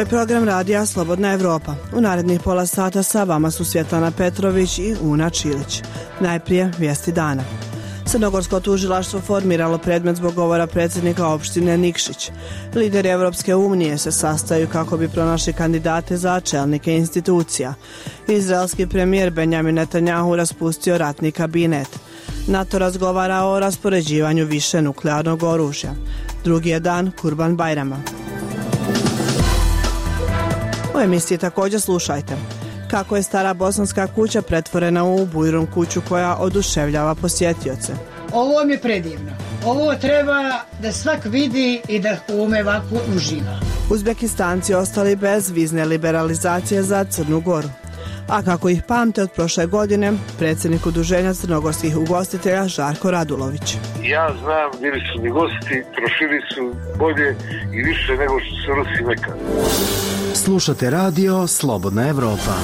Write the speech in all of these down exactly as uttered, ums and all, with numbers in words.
je program radija Slobodna Evropa. U narednih pola sata sa vama su Svjetlana Petrović i Una Čilić. Najprije vijesti dana. Crnogorsko tužilaštvo formiralo predmet zbog govora predsjednika opštine Nikšić. Lideri Evropske unije se sastaju kako bi pronašli kandidate za čelnike institucija. Izraelski premijer Benjamin Netanjahu raspustio ratni kabinet. NATO razgovara o raspoređivanju više nuklearnog oružja. Drugi je dan Kurban Bajrama. U emisiji također slušajte kako je stara bosanska kuća pretvorena u bujrum kuću koja oduševljava posjetioce. Ovo mi je predivno. Ovo treba da svak vidi i da ume ovako uživa. Uzbekistanci ostali bez vizne liberalizacije za Crnu Goru. A kako ih pamte od prošle godine, predsjednik Udruženja crnogorskih ugostitelja Žarko Radulović. Ja znam, bili su mi gosti, trošili su bolje i više nego što se Rusi nekad. Slušate radio Slobodna Evropa.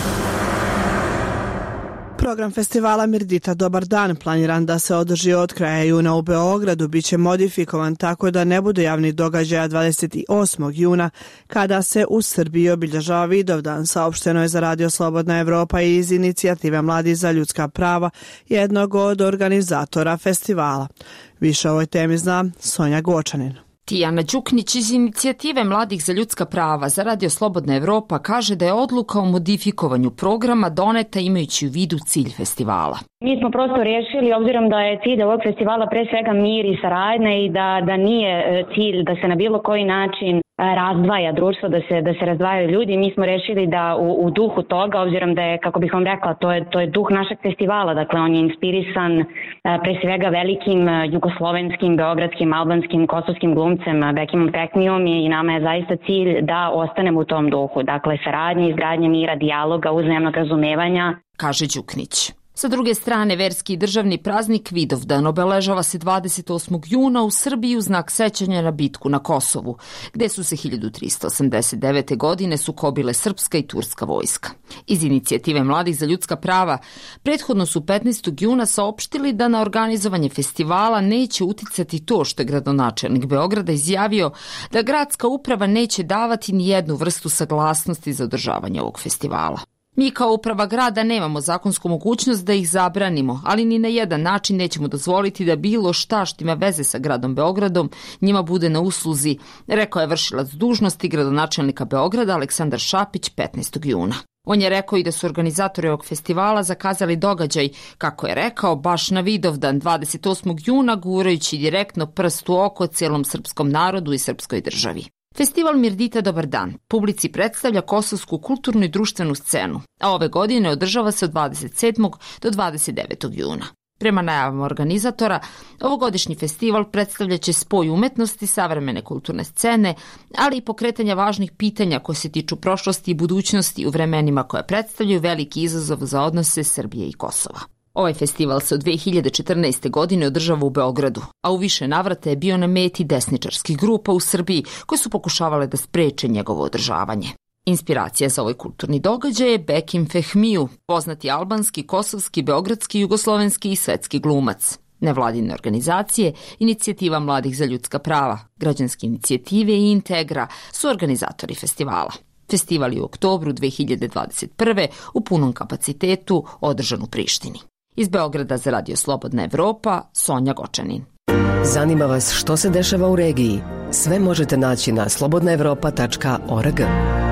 Program festivala Mirdita Dobar dan, planiran da se održi od kraja juna u Beogradu, bit će modifikovan tako da ne bude javnih događaja dvadeset osmog juna, kada se u Srbiji obilježava Vidovdan, saopšteno je za radio Slobodna Evropa i iz inicijative Mladi za ljudska prava, jednog od organizatora festivala. Više o ovoj temi zna Sonja Gočanin. Tijana Đuknić iz inicijative Mladih za ljudska prava za radio Slobodna Evropa kaže da je odluka o modifikovanju programa doneta imajući u vidu cilj festivala. Mi smo prosto rješili, obzirom da je cilj ovog festivala pre svega mir i saradnja i da, da nije cilj da se na bilo koji način razdvaja društvo, da se, da se razdvajaju ljudi. Mi smo rešili da u, u duhu toga, obzirom da je, kako bih vam rekla, to je, to je duh našeg festivala, dakle on je inspirisan pre svega velikim jugoslovenskim, beogradskim, albanskim, kosovskim glumcem Bekimom Peknijom i nama je zaista cilj da ostanemo u tom duhu, dakle saradnje, izgradnje mira, dijaloga, uzajamnog razumevanja, kaže Đuknić. Sa druge strane, verski i državni praznik Vidovdan obeležava se dvadeset osmog juna u Srbiji u znak sećanja na bitku na Kosovu, gde su se hiljadu trista osamdeset devete. godine sukobile srpska i turska vojska. Iz inicijative Mladih za ljudska prava prethodno su petnaestog juna saopštili da na organizovanje festivala neće uticati to što je gradonačelnik Beograda izjavio da gradska uprava neće davati ni jednu vrstu saglasnosti za održavanje ovog festivala. Mi kao uprava grada nemamo zakonsku mogućnost da ih zabranimo, ali ni na jedan način nećemo dozvoliti da bilo šta što ima veze sa gradom Beogradom njima bude na usluzi, rekao je vršilac dužnosti gradonačelnika Beograda Aleksandar Šapić petnaestog juna. On je rekao i da su organizatori ovog festivala zakazali događaj, kako je rekao, baš na Vidovdan dvadeset osmog juna, gurajući direktno prst u oko cijelom srpskom narodu i srpskoj državi. Festival Mirdita Dobar dan publici predstavlja kosovsku kulturnu i društvenu scenu, a ove godine održava se od dvadeset sedmog do dvadeset devetog juna. Prema najavama organizatora, ovogodišnji festival predstavljaće spoj umetnosti, savremene kulturne scene, ali i pokretanja važnih pitanja koje se tiču prošlosti i budućnosti u vremenima koje predstavljaju veliki izazov za odnose Srbije i Kosova. Ovaj festival se od dve hiljade četrnaeste. godine održava u Beogradu, a u više navrata je bio na meti desničarskih grupa u Srbiji koje su pokušavale da spreče njegovo održavanje. Inspiracija za ovaj kulturni događaj je Bekim Fehmiju, poznati albanski, kosovski, beogradski, jugoslovenski i svetski glumac. Nevladine organizacije, inicijativa Mladih za ljudska prava, građanske inicijative i Integra su organizatori festivala. Festival je u oktobru dve hiljade dvadeset prve. u punom kapacitetu održan u Prištini. Iz Beograda za radio Slobodna Evropa, Sonja Gočanin. Zanima vas što se dešava u regiji? Sve možete naći na slobodna evropa tačka org.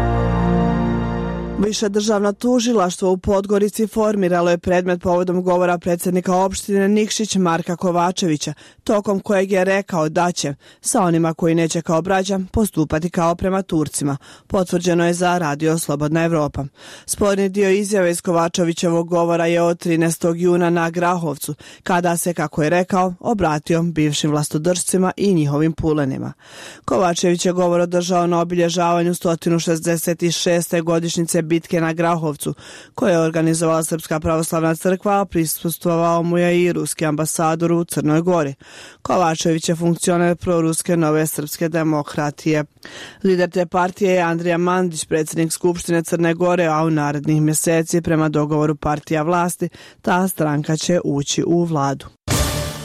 Više državno tužilaštvo u Podgorici formiralo je predmet povodom govora predsjednika opštine Nikšić Marka Kovačevića, tokom kojeg je rekao da će, sa onima koji neće kao braća, postupati kao prema Turcima. Potvrđeno je za radio Slobodna Evropa. Sporni dio izjave iz Kovačevićevog govora je od trinaestog juna na Grahovcu, kada se, kako je rekao, obratio bivšim vlastodržcima i njihovim pulenima. Kovačević je govor održao na obilježavanju sto šezdeset šeste. godišnjice bitke na Grahovcu, koje je organizovala Srpska pravoslavna crkva, a prisustvovao mu je i ruski ambasador u Crnoj Gori. Kovačević je funkcioner proruske Nove srpske demokratije. Lider te partije je Andrija Mandić, predsjednik Skupštine Crne Gore, a u narednih mjeseci, prema dogovoru partija vlasti, ta stranka će ući u vladu.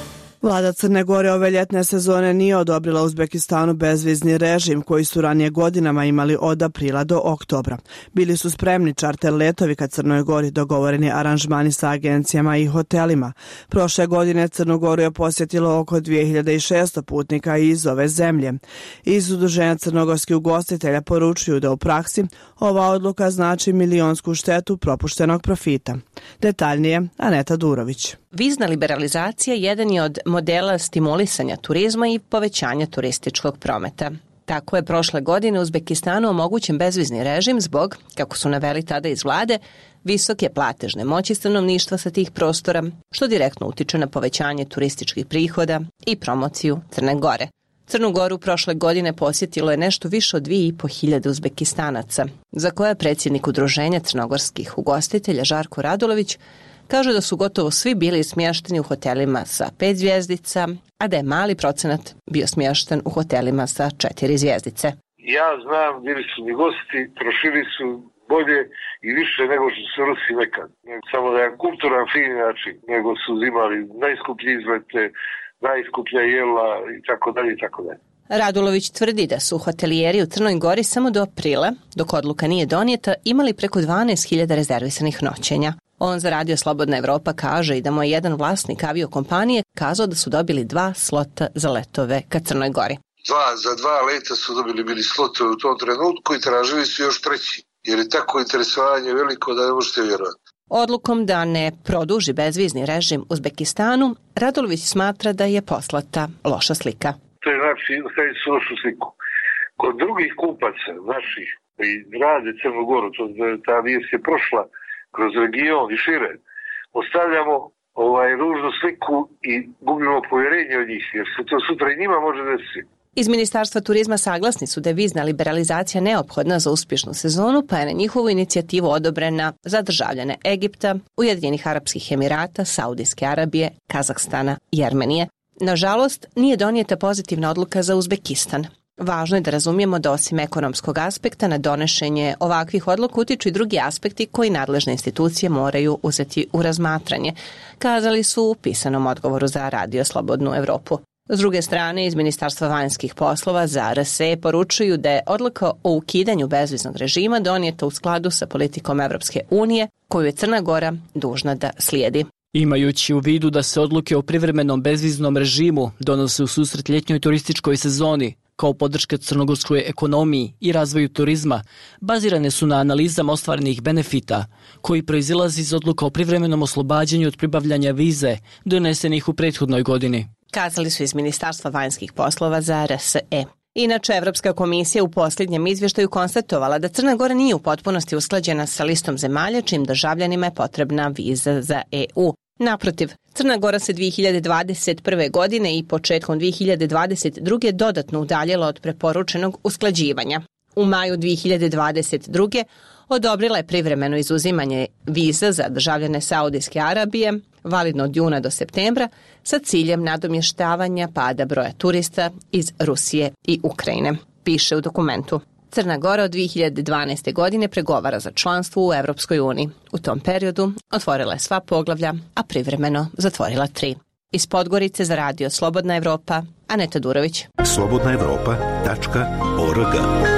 Vlada Crne Gore ove ljetne sezone nije odobrila Uzbekistanu bezvizni režim koji su ranije godinama imali od aprila do oktobra. Bili su spremni čarter letovi ka Crnoj Gori, dogovoreni aranžmani sa agencijama i hotelima. Prošle godine Crnu Goru je posjetilo oko dvije hiljade šesto putnika iz ove zemlje. Iz Udruženja crnogorskih ugostitelja poručuju da u praksi ova odluka znači milionsku štetu propuštenog profita. Detaljnije, Aneta Durović. Vizna liberalizacija jedan je od modela stimulisanja turizma i povećanja turističkog prometa. Tako je prošle godine u Uzbekistanu omogućen bezvizni režim zbog, kako su naveli tada iz vlade, visoke platežne moći stanovništva sa tih prostora, što direktno utiče na povećanje turističkih prihoda i promociju Crne Gore. Crnu Goru prošle godine posjetilo je nešto više od dvije i po hiljade Uzbekistanaca, za koje je predsjednik Udruženja crnogorskih ugostitelja Žarko Radulović kaže da su gotovo svi bili smješteni u hotelima sa pet zvjezdica, a da je mali procenat bio smješten u hotelima sa četiri zvjezdice. Ja znam, bili su mi gosti, trošili su bolje i više nego što su Rusi nekad. Samo da je kulturan, fin način, nego su uzimali najskuplje izlete, najskuplja jela i tako dalje i tako dalje. Radulović tvrdi da su hotelijeri u Crnoj Gori samo do aprila, dok odluka nije donijeta, imali preko dvanaest hiljada rezervisanih noćenja. On za Radio Slobodna Evropa kaže i da mu je jedan vlasnik aviokompanije kazao da su dobili dva slota za letove ka Crnoj Gori. Dva, za dva leta su dobili bili slotove u tom trenutku i tražili su još treći, jer je tako interesovanje veliko da ne možete vjerovati. Odlukom da ne produži bezvizni režim Uzbekistanu, Radulović smatra da je poslata loša slika. To je znači, ostaviti su lošu sliku. Kod drugih kupaca, naših, koji rade Crnu Goru, to, ta vijest je prošla kroz region i šire, ostavljamo ovaj ružnu sliku i gubimo povjerenje od njih, jer se to sutra i njima može desiti. Iz Ministarstva turizma saglasni su da je vizna liberalizacija neophodna za uspješnu sezonu, pa je na njihovu inicijativu odobrena za državljane Egipta, Ujedinjenih Arapskih Emirata, Saudijske Arabije, Kazahstana i Armenije. Nažalost, nije donijeta pozitivna odluka za Uzbekistan. Važno je da razumijemo da osim ekonomskog aspekta na donošenje ovakvih odluka utiču i drugi aspekti koji nadležne institucije moraju uzeti u razmatranje, kazali su u pisanom odgovoru za Radio Slobodnu Evropu. S druge strane, iz Ministarstva vanjskih poslova za R S E poručuju da je odluka o ukidanju bezviznog režima donijeta u skladu sa politikom Evropske unije, koju je Crna Gora dužna da slijedi. Imajući u vidu da se odluke o privremenom bezviznom režimu donose u susret ljetnjoj turističkoj sezoni, kao podrška crnogorskoj ekonomiji i razvoju turizma, bazirane su na analizama ostvarenih benefita, koji proizilazi iz odluka o privremenom oslobađanju od pribavljanja vize donesenih u prethodnoj godini. Kazali su iz Ministarstva vanjskih poslova za R S E. Inače, Evropska komisija u posljednjem izvještaju konstatovala da Crna Gora nije u potpunosti usklađena sa listom zemalja čijim državljanima je potrebna viza za E U. Naprotiv, Crna Gora se dvije hiljade dvadeset prve. godine i početkom dvije hiljade dvadeset druge. dodatno udaljila od preporučenog usklađivanja. U maju dvije hiljade dvadeset druge. odobrila je privremeno izuzimanje viza za državljane Saudijske Arabije, validno od juna do septembra, sa ciljem nadomještavanja pada broja turista iz Rusije i Ukrajine, piše u dokumentu. Crna Gora od dvije hiljade dvanaeste. godine pregovara za članstvo u Evropskoj uniji. U tom periodu otvorila je sva poglavlja, a privremeno zatvorila tri. Iz Podgorice za Radio Slobodna Evropa, Aneta Durović. slobodna evropa tačka org.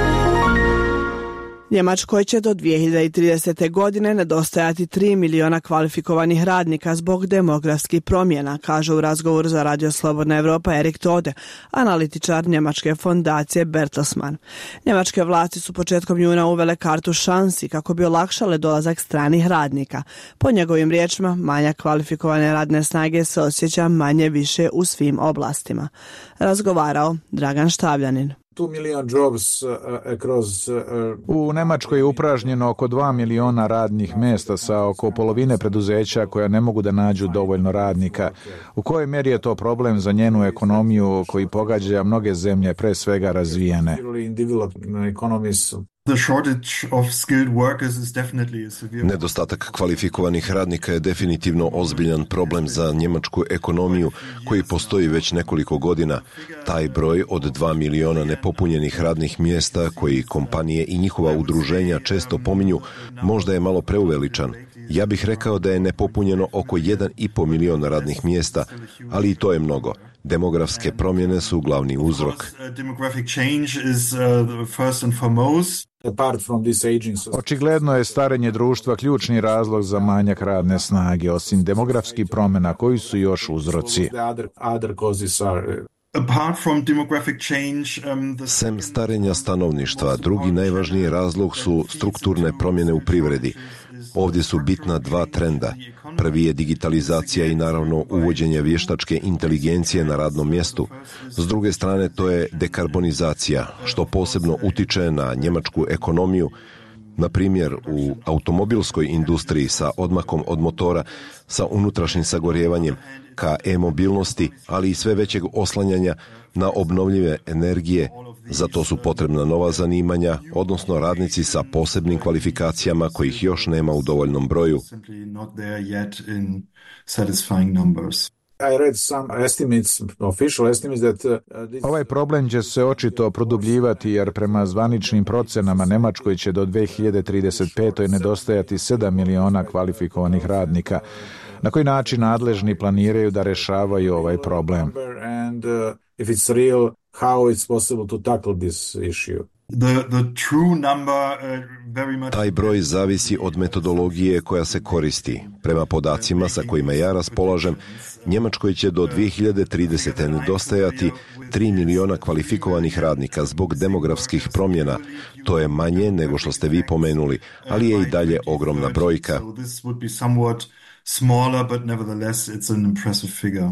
Njemačkoj će do dvije hiljade tridesete. godine nedostajati tri miliona kvalifikovanih radnika zbog demografskih promjena, kaže u razgovoru za Radio Slobodna Evropa Erik Tode, analitičar njemačke fondacije Bertelsmann. Njemačke vlasti su početkom juna uvele kartu šansi kako bi olakšale dolazak stranih radnika. Po njegovim riječima, manjak kvalifikovane radne snage se osjeća manje više u svim oblastima. Razgovarao Dragan Štavljanin. U Njemačkoj je upražnjeno oko dva miliona radnih mjesta sa oko polovine preduzeća koja ne mogu da nađu dovoljno radnika. U kojoj mjeri je to problem za njenu ekonomiju koji pogađa mnoge zemlje, pre svega razvijene? Nedostatak kvalifikovanih radnika je definitivno ozbiljan problem za njemačku ekonomiju koji postoji već nekoliko godina. Taj broj od dva miliona nepopunjenih radnih mjesta koji kompanije i njihova udruženja često pominju možda je malo preuveličan. Ja bih rekao da je nepopunjeno oko jedan i po milion radnih mjesta, ali i to je mnogo. Demografske promjene su glavni uzrok. Očigledno je starenje društva ključni razlog za manjak radne snage, osim demografskih promjena koji su još uzroci. Sem starenja stanovništva, drugi najvažniji razlog su strukturne promjene u privredi. Ovdje su bitna dva trenda. Prvi je digitalizacija i naravno uvođenje vještačke inteligencije na radnom mjestu. S druge strane to je dekarbonizacija, što posebno utiče na njemačku ekonomiju. Na primjer, u automobilskoj industriji sa odmakom od motora, sa unutrašnjim sagorjevanjem, ka e-mobilnosti, ali i sve većeg oslanjanja na obnovljive energije. Za to su potrebna nova zanimanja, odnosno radnici sa posebnim kvalifikacijama kojih još nema u dovoljnom broju. Ovaj problem će se očito produbljivati jer prema zvaničnim procenama Njemačkoj će do dve hiljade trideset pete. nedostajati sedam miliona kvalifikovanih radnika. Na koji način nadležni planiraju da rešavaju ovaj problem? Taj broj zavisi od metodologije koja se koristi. Prema podacima sa kojima ja raspolažem, Njemačkoj će do dve hiljade tridesete. nedostajati tri miliona kvalifikovanih radnika zbog demografskih promjena. To je manje nego što ste vi pomenuli, ali je i dalje ogromna brojka. Smaller, but nevertheless it's an impressive figure.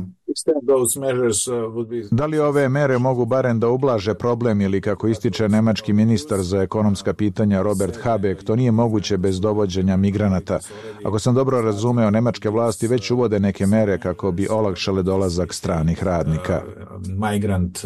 Da li ove mere mogu barem da ublaže problem ili, kako ističe nemački ministar za ekonomska pitanja Robert Habeck, to nije moguće bez dovođenja migranata? Ako sam dobro razumeo, nemačke vlasti već uvode neke mere kako bi olakšale dolazak stranih radnika. Migrant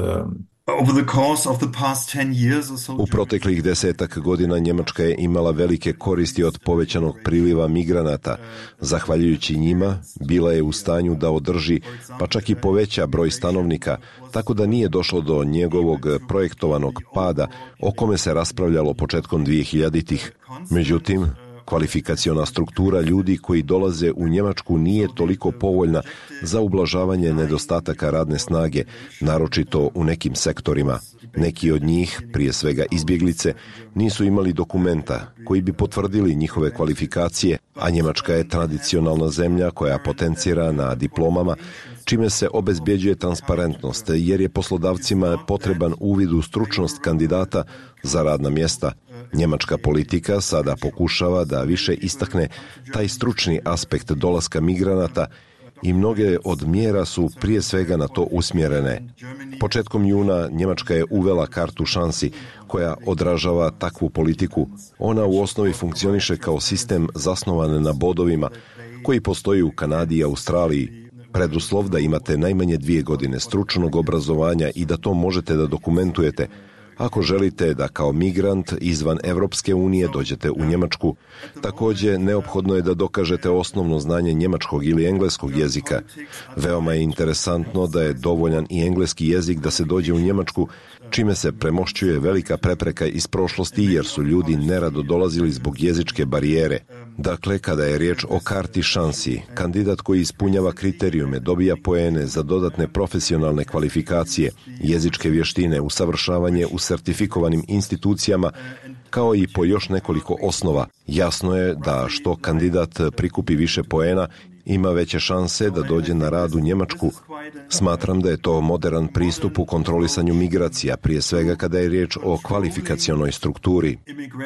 U proteklih desetak godina Njemačka je imala velike koristi od povećanog priliva migranata. Zahvaljujući njima, bila je u stanju da održi, pa čak i poveća broj stanovnika, tako da nije došlo do njegovog projektovanog pada, o kome se raspravljalo početkom dvehiljaditih. Međutim, kvalifikaciona struktura ljudi koji dolaze u Njemačku nije toliko povoljna za ublažavanje nedostataka radne snage, naročito u nekim sektorima. Neki od njih, prije svega izbjeglice, nisu imali dokumenta koji bi potvrdili njihove kvalifikacije, a Njemačka je tradicionalna zemlja koja potencira na diplomama, čime se obezbjeđuje transparentnost, jer je poslodavcima potreban uvid u stručnost kandidata za radna mjesta. Njemačka politika sada pokušava da više istakne taj stručni aspekt dolaska migranata i mnoge od mjera su prije svega na to usmjerene. Početkom juna Njemačka je uvela kartu šansi koja odražava takvu politiku. Ona u osnovi funkcioniše kao sistem zasnovan na bodovima koji postoji u Kanadi i Australiji. Preduslov da imate najmanje dvije godine stručnog obrazovanja i da to možete da dokumentujete ako želite da kao migrant izvan Evropske unije dođete u Njemačku. Također, neophodno je da dokažete osnovno znanje njemačkog ili engleskog jezika. Veoma je interesantno da je dovoljan i engleski jezik da se dođe u Njemačku, čime se premošćuje velika prepreka iz prošlosti jer su ljudi nerado dolazili zbog jezičke barijere. Dakle, kada je riječ o karti šansi, kandidat koji ispunjava kriterijume dobija poene za dodatne profesionalne kvalifikacije, jezičke vještine, usavršavanje u sertifikovanim institucijama, kao i po još nekoliko osnova. Jasno je da što kandidat prikupi više poena, ima veće šanse da dođe na rad u Njemačku. Smatram da je to moderan pristup u kontrolisanju migracija, prije svega kada je riječ o kvalifikacionoj strukturi.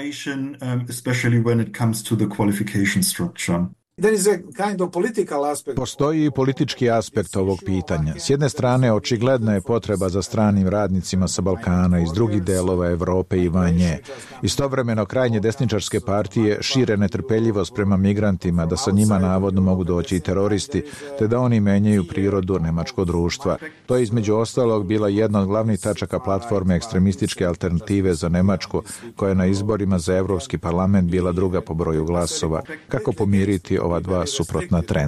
Postoji i politički aspekt ovog pitanja. S jedne strane, očigledna je potreba za stranim radnicima sa Balkana iz drugih delova Evrope i van nje. Istovremeno, krajnje desničarske partije šire netrpeljivost prema migrantima, da sa njima navodno mogu doći i teroristi, te da oni menjaju prirodu nemačkog društva. To je između ostalog bila jedna od glavnih tačaka platforme ekstremističke alternative za Nemačku, koja je na izborima za Evropski parlament bila druga po broju glasova. Kako pomiriti ova dva suprotna trenda?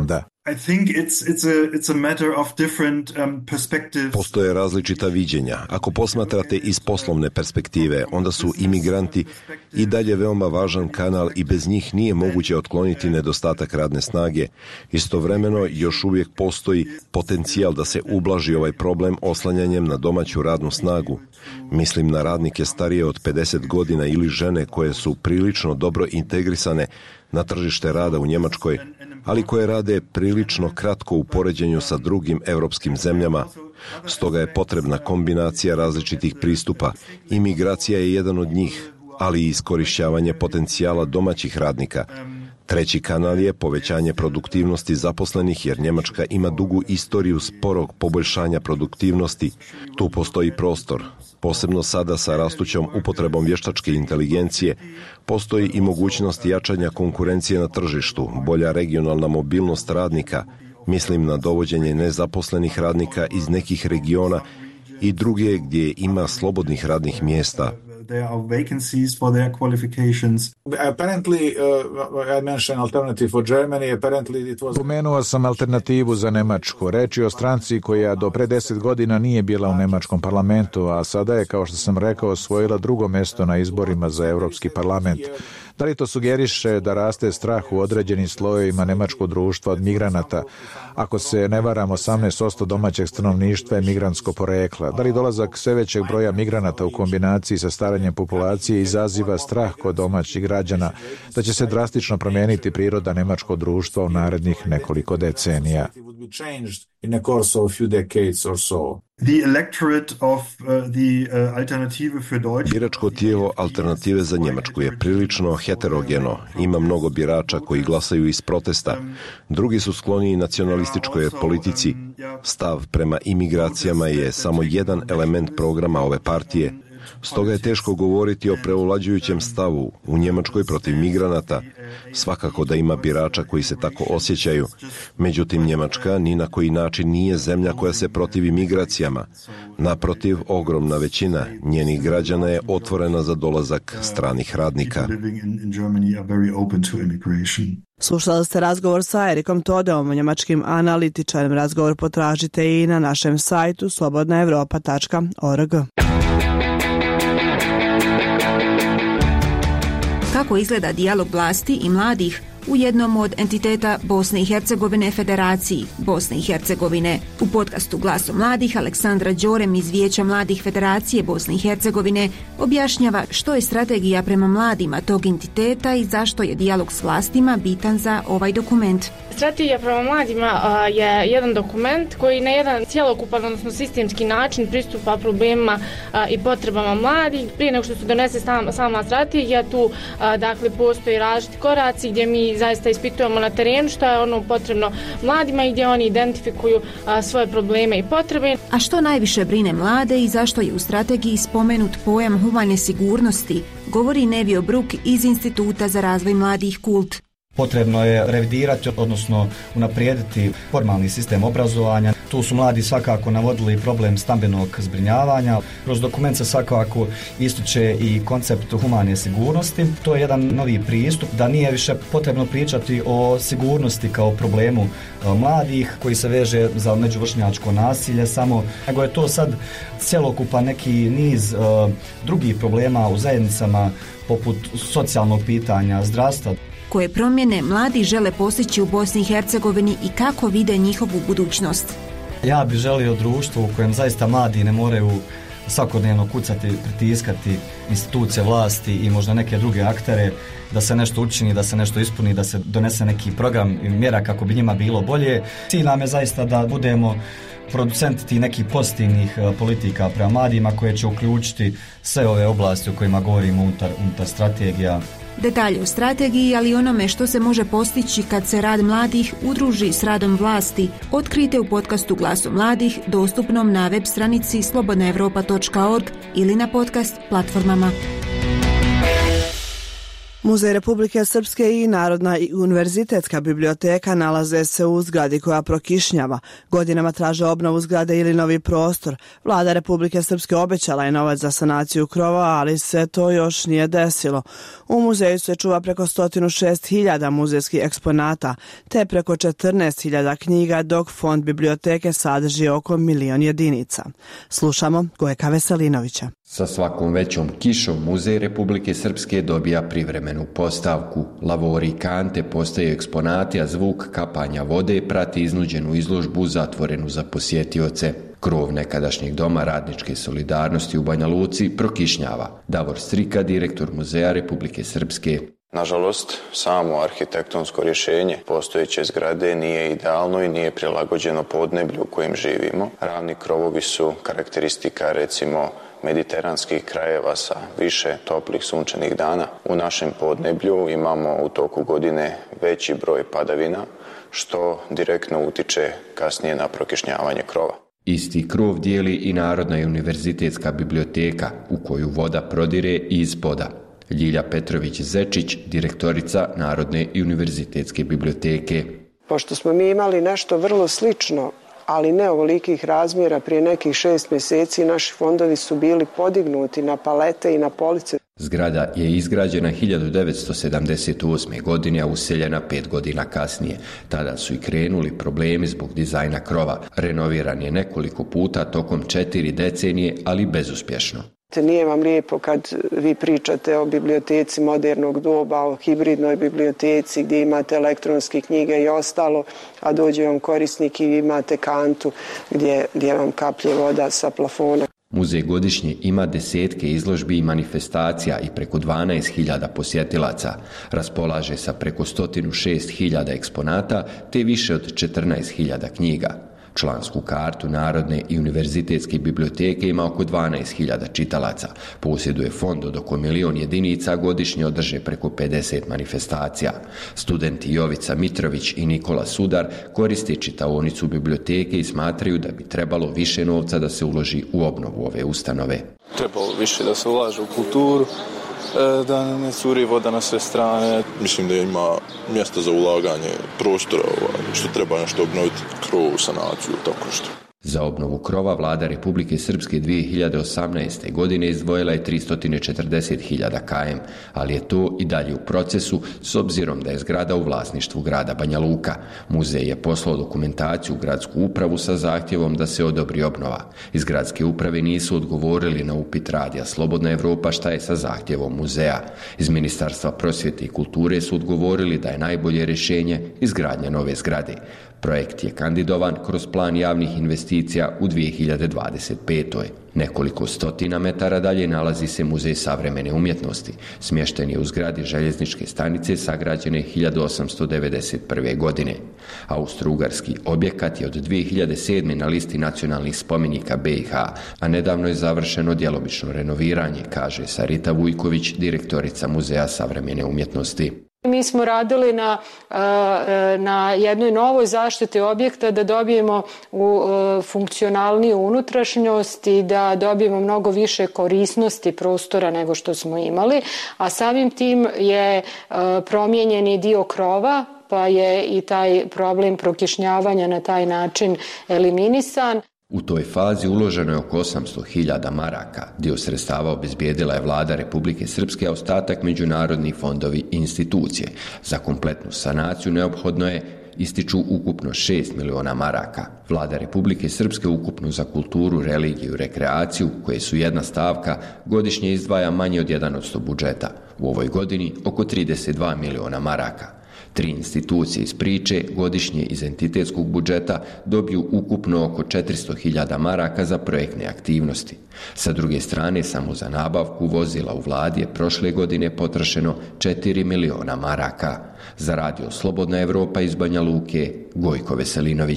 I think it's it's a it's a matter of different um, perspectives. Postoje različita viđenja. Ako posmatrate iz poslovne perspektive, onda su imigranti i dalje veoma važan kanal i bez njih nije moguće otkloniti nedostatak radne snage. Istovremeno još uvijek postoji potencijal da se ublaži ovaj problem oslanjanjem na domaću radnu snagu. Mislim na radnike starije od pedeset godina ili žene koje su prilično dobro integrisane na tržište rada u Njemačkoj, ali koje rade prilično kratko u poređenju sa drugim europskim zemljama. Stoga je potrebna kombinacija različitih pristupa. Imigracija je jedan od njih, ali i iskorišćavanje potencijala domaćih radnika. Treći kanal je povećanje produktivnosti zaposlenih, jer Njemačka ima dugu istoriju sporog poboljšanja produktivnosti. Tu postoji prostor. Posebno sada sa rastućom upotrebom vještačke inteligencije, postoji i mogućnost jačanja konkurencije na tržištu, bolja regionalna mobilnost radnika, mislim na dovođenje nezaposlenih radnika iz nekih regiona i druge gdje ima slobodnih radnih mjesta. There are vacancies for their qualifications. Apparently, uh, I mentioned alternative for Germany. Apparently it was... Pomenuo sam alternativu za Njemačku. Reč je o stranci koja do pre deset godina nije bila u Njemačkom parlamentu, a sada je, kao što sam rekao, osvojila drugo mjesto na izborima za Europski parlament. Da li to sugeriše da raste strah u određenim slojevima njemačkog društva od migranata? Ako se ne varam, osamnaest posto domaćeg stanovništva je migrantsko porekla. Da li dolazak sve većeg broja migranata u kombinaciji sa staranjem populacije izaziva strah kod domaćih građana da će se drastično promijeniti priroda njemačkog društva u narednih nekoliko decenija? In a course of a few decades or so. The electorate of uh, the uh, Alternative für Deutschland. Biračko tijelo Alternative za Njemačku je prilično heterogeno. Ima mnogo birača koji glasaju iz protesta. Drugi su skloniji nacionalističkoj politici. Stav prema imigracijama je samo jedan element programa ove partije. Stoga je teško govoriti o preovlađujućem stavu u Njemačkoj protiv migranata. Svakako da ima birača koji se tako osjećaju. Međutim, Njemačka ni na koji način nije zemlja koja se protivi migracijama. Naprotiv, ogromna većina njenih građana je otvorena za dolazak stranih radnika. Slušali ste razgovor sa Erikom Todeom, njemačkim analitičarem. Razgovor potražite i na našem sajtu slobodna europa tačka org. Kako izgleda dijalog vlasti i mladih u jednom od entiteta Bosne i Hercegovine Federaciji Bosne i Hercegovine. U podcastu Glasom mladih Aleksandra Đorem iz Vijeća mladih Federacije Bosne i Hercegovine objašnjava što je strategija prema mladima tog entiteta i zašto je dijalog s vlastima bitan za ovaj dokument. Strategija prema mladima a, je jedan dokument koji na jedan cjelokupan, odnosno sistemski način pristupa problemima a, i potrebama mladih. Prije nego što se donese sama, sama strategija, tu a, dakle postoji različiti koraci gdje mi zaista ispitujemo na terenu što je ono potrebno mladima i gdje oni identifikuju a, svoje probleme i potrebe. A što najviše brine mlade i zašto je u strategiji spomenut pojam humane sigurnosti, govori Nevio Bruk iz Instituta za razvoj mladih Kult. Potrebno je revidirati, odnosno unaprijediti formalni sistem obrazovanja. Tu su mladi svakako navodili problem stambenog zbrinjavanja. Kroz dokument se svakako ističe i koncept humane sigurnosti. To je jedan novi pristup, da nije više potrebno pričati o sigurnosti kao problemu mladih koji se veže za međuvršnjačko nasilje samo, nego je to sad cjelokupan neki niz uh, drugih problema u zajednicama poput socijalnog pitanja, zdravstva. Koje promjene mladi žele postići u Bosni i Hercegovini i kako vide njihovu budućnost? Ja bih želio društvo u kojem zaista mladi ne moraju svakodnevno kucati, pritiskati institucije vlasti i možda neke druge aktere da se nešto učini, da se nešto ispuni, da se donese neki program i mjera kako bi njima bilo bolje. Cilj nam je zaista da budemo producenti tih nekih pozitivnih politika prema mladima koje će uključiti sve ove oblasti o kojima govorimo unutar, unutar strategija. Detalje o strategiji, ali onome što se može postići kad se rad mladih udruži s radom vlasti, otkrijte u podcastu Glasom mladih, dostupnom na web stranici slobodna europa tačka org ili na podcast platformama. Muzej Republike Srpske i Narodna i univerzitetska biblioteka nalaze se u zgradi koja prokišnjava. Godinama traže obnovu zgrade ili novi prostor. Vlada Republike Srpske obećala je novac za sanaciju krova, ali se to još nije desilo. U muzeju se čuva preko sto šest hiljada muzejskih eksponata, te preko četrnaest hiljada knjiga, dok fond biblioteke sadrži oko milion jedinica. Slušamo Gojka Veselinovića. Sa svakom većom kišom Muzej Republike Srpske dobija privremenu postavku. Lavori i kante postaju eksponati, a zvuk kapanja vode prati iznuđenu izložbu zatvorenu za posjetioce. Krov nekadašnjeg doma radničke solidarnosti u Banja Luci prokišnjava. Davor Strika, direktor Muzeja Republike Srpske. Nažalost, samo arhitektonsko rješenje postojeće zgrade nije idealno i nije prilagođeno podneblju u kojem živimo. Ravni krovovi su karakteristika, recimo, mediteranskih krajeva sa više toplih sunčanih dana. U našem podneblju imamo u toku godine veći broj padavina, što direktno utiče kasnije na prokišnjavanje krova. Isti krov dijeli i Narodna i univerzitetska biblioteka, u koju voda prodire iz poda. Ljilja Petrović-Zečić, direktorica Narodne i univerzitetske biblioteke. Pošto smo mi imali nešto vrlo slično, ali ne ovolikih razmjera, prije nekih šest mjeseci naši fondovi su bili podignuti na palete i na police. Zgrada je izgrađena hiljadu devetsto sedamdeset osme. godine, a useljena pet godina kasnije. Tada su i krenuli problemi zbog dizajna krova. Renoviran je nekoliko puta tokom četiri decenije, ali bezuspješno. Nije vam lijepo kad vi pričate o biblioteci modernog doba, o hibridnoj biblioteci gdje imate elektronske knjige i ostalo, a dođe vam korisnik i imate kantu gdje, gdje vam kaplje voda sa plafona. Muzej godišnje ima desetke izložbi i manifestacija i preko dvanaest hiljada posjetilaca. Raspolaže sa preko sto šest hiljada eksponata te više od četrnaest hiljada knjiga. Člansku kartu Narodne i univerzitetske biblioteke ima oko dvanaest hiljada čitalaca. Posjeduje fond od oko milion jedinica, godišnje održe preko pedeset manifestacija. Studenti Jovica Mitrović i Nikola Sudar koriste čitaonicu biblioteke i smatraju da bi trebalo više novca da se uloži u obnovu ove ustanove. Trebalo više da se ulaže u kulturu, da ne curi voda na sve strane. Mislim da ima mjesta za ulaganje prostora, što treba nešto obnoviti, krov, sanaciju, tako što. Za obnovu krova vlada Republike Srpske dvije hiljade osamnaeste. godine izdvojila je tristo četrdeset hiljada km, ali je to i dalje u procesu s obzirom da je zgrada u vlasništvu grada Banja Luka. Muzej je poslao dokumentaciju u gradsku upravu sa zahtjevom da se odobri obnova. Iz gradske uprave nisu odgovorili na upit radija Slobodna Evropa šta je sa zahtjevom muzeja. Iz Ministarstva prosvjete i kulture su odgovorili da je najbolje rješenje izgradnja nove zgrade. Projekt je kandidovan kroz plan javnih investicija u dvije hiljade dvadeset petoj. Nekoliko stotina metara dalje nalazi se Muzej savremene umjetnosti. Smješten je u zgradi željezničke stanice sagrađene hiljadu osamsto devedeset prve. godine. Austro-ugarski objekat je od dvije hiljade sedme. na listi nacionalnih spomenika B i H, a nedavno je završeno djelomično renoviranje, kaže Sarita Vujković, direktorica Muzeja savremene umjetnosti. Mi smo radili na, na jednoj novoj zaštiti objekta da dobijemo u funkcionalniju unutrašnjost i da dobijemo mnogo više korisnosti prostora nego što smo imali, a samim tim je promijenjeni dio krova, pa je i taj problem prokišnjavanja na taj način eliminisan. U toj fazi uloženo je oko osamsto hiljada maraka. Dio sredstava obezbijedila je vlada Republike Srpske, a ostatak međunarodni fondovi i institucije. Za kompletnu sanaciju neophodno je, ističu, ukupno šest miliona maraka. Vlada Republike Srpske ukupno za kulturu, religiju i rekreaciju, koje su jedna stavka, godišnje izdvaja manje od jedan posto budžeta. U ovoj godini oko trideset dva miliona maraka. Tri institucije iz priče godišnje iz entitetskog budžeta dobiju ukupno oko četiristo hiljada maraka za projektne aktivnosti. Sa druge strane, samo za nabavku vozila u vladi je prošle godine potrošeno četiri miliona maraka. Za radio Slobodna Evropa iz Banja Luke, Gojko Veselinović.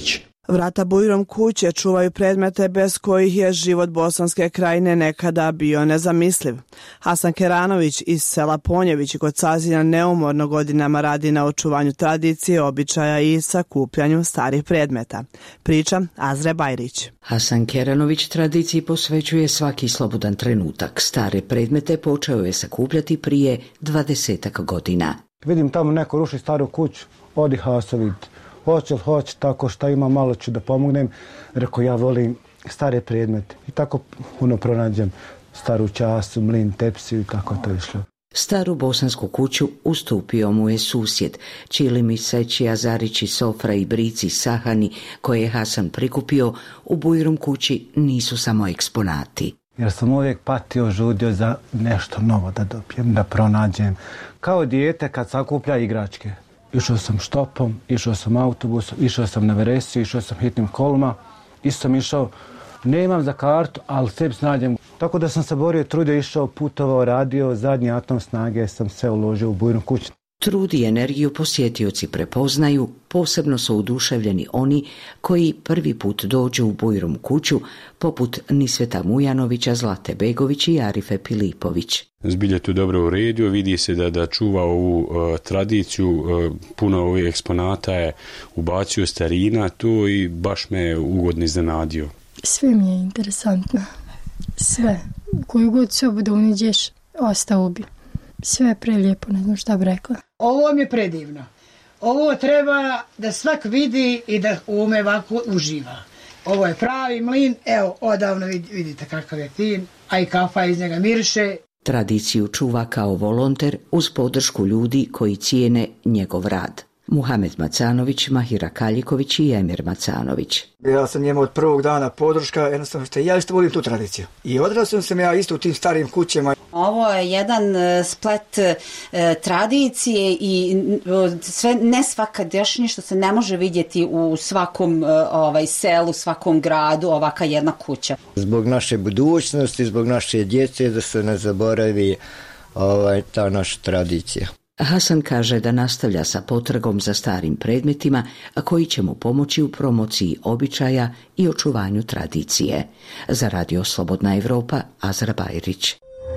Vrata Bujrom kuće čuvaju predmete bez kojih je život Bosanske krajine nekada bio nezamisliv. Hasan Keranović iz sela Ponjević kod Cazina neumorno godinama radi na očuvanju tradicije, običaja i sakupljanju starih predmeta. Priča Azre Bajrić. Hasan Keranović tradiciji posvećuje svaki slobodan trenutak. Stare predmete počeo je sakupljati prije dvadesetak godina. Vidim tamo neko ruši staru kuću, odi Haso vidjeti. Hoće li hoće, tako šta ima, malo ću da pomognem. Rekao, ja volim stare predmete. I tako puno pronađem staru času, mlin, tepsiju i tako to išlo. Staru bosansku kuću ustupio mu je susjed. Čilimi, Seći, Azarići, Sofra i Brici, Sahani, koje je Hasan prikupio, u Bujrum kući nisu samo eksponati. Jer sam uvijek patio, žudio za nešto novo da dobijem, da pronađem. Kao dijete kad sakuplja igračke. Išao sam štopom, išao sam autobusom, išao sam na veresiju, išao sam hitnim kolima. Isto sam išao, nemam za kartu, ali sebi snađem. Tako da sam se borio, trudio, išao, putovao, radio, zadnji atom snage sam sve uložio u Bujrum kuću. Trud i energiju posjetioci prepoznaju, posebno su oduševljeni oni koji prvi put dođu u Bujrum kuću, poput Nisveta Mujanovića, Zlate Begović i Arife Pilipović. Zbilje tu dobro uredio, vidi se da, da čuva ovu uh, tradiciju, uh, puno ovih eksponata je ubacio starina tu i baš me ugodno iznenadio. Sve mi je interesantno, sve. Koju god sobu da uniđeš, ostao bi. Sve je prelijepo, ne znam šta bi rekla. Ovo mi je predivno. Ovo treba da svak vidi i da u ome ovako uživa. Ovo je pravi mlin, evo, odavno vidite kakav je fin, a i kafa iz njega miriše. Tradiciju čuva kao volonter uz podršku ljudi koji cijene njegov rad. Muhamed Macanović, Mahira Kaljiković i Emir Macanović. Ja sam njemu od prvog dana podrška, jednostavno što ja isto volim tu tradiciju. I odrasao sam ja isto u tim starim kućama. Ovo je jedan splet e, tradicije i sve nesvakadašnje što se ne može vidjeti u svakom e, ovaj selu, svakom gradu, ovaka jedna kuća. Zbog naše budućnosti, zbog naše djece, da se ne zaboravi ovaj, ta naša tradicija. Hasan kaže da nastavlja sa potragom za starim predmetima, a koji će mu pomoći u promociji običaja i očuvanju tradicije. Za Radio Slobodna Evropa, Azra Bajrić.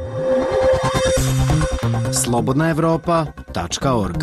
slobodna evropa tačka org.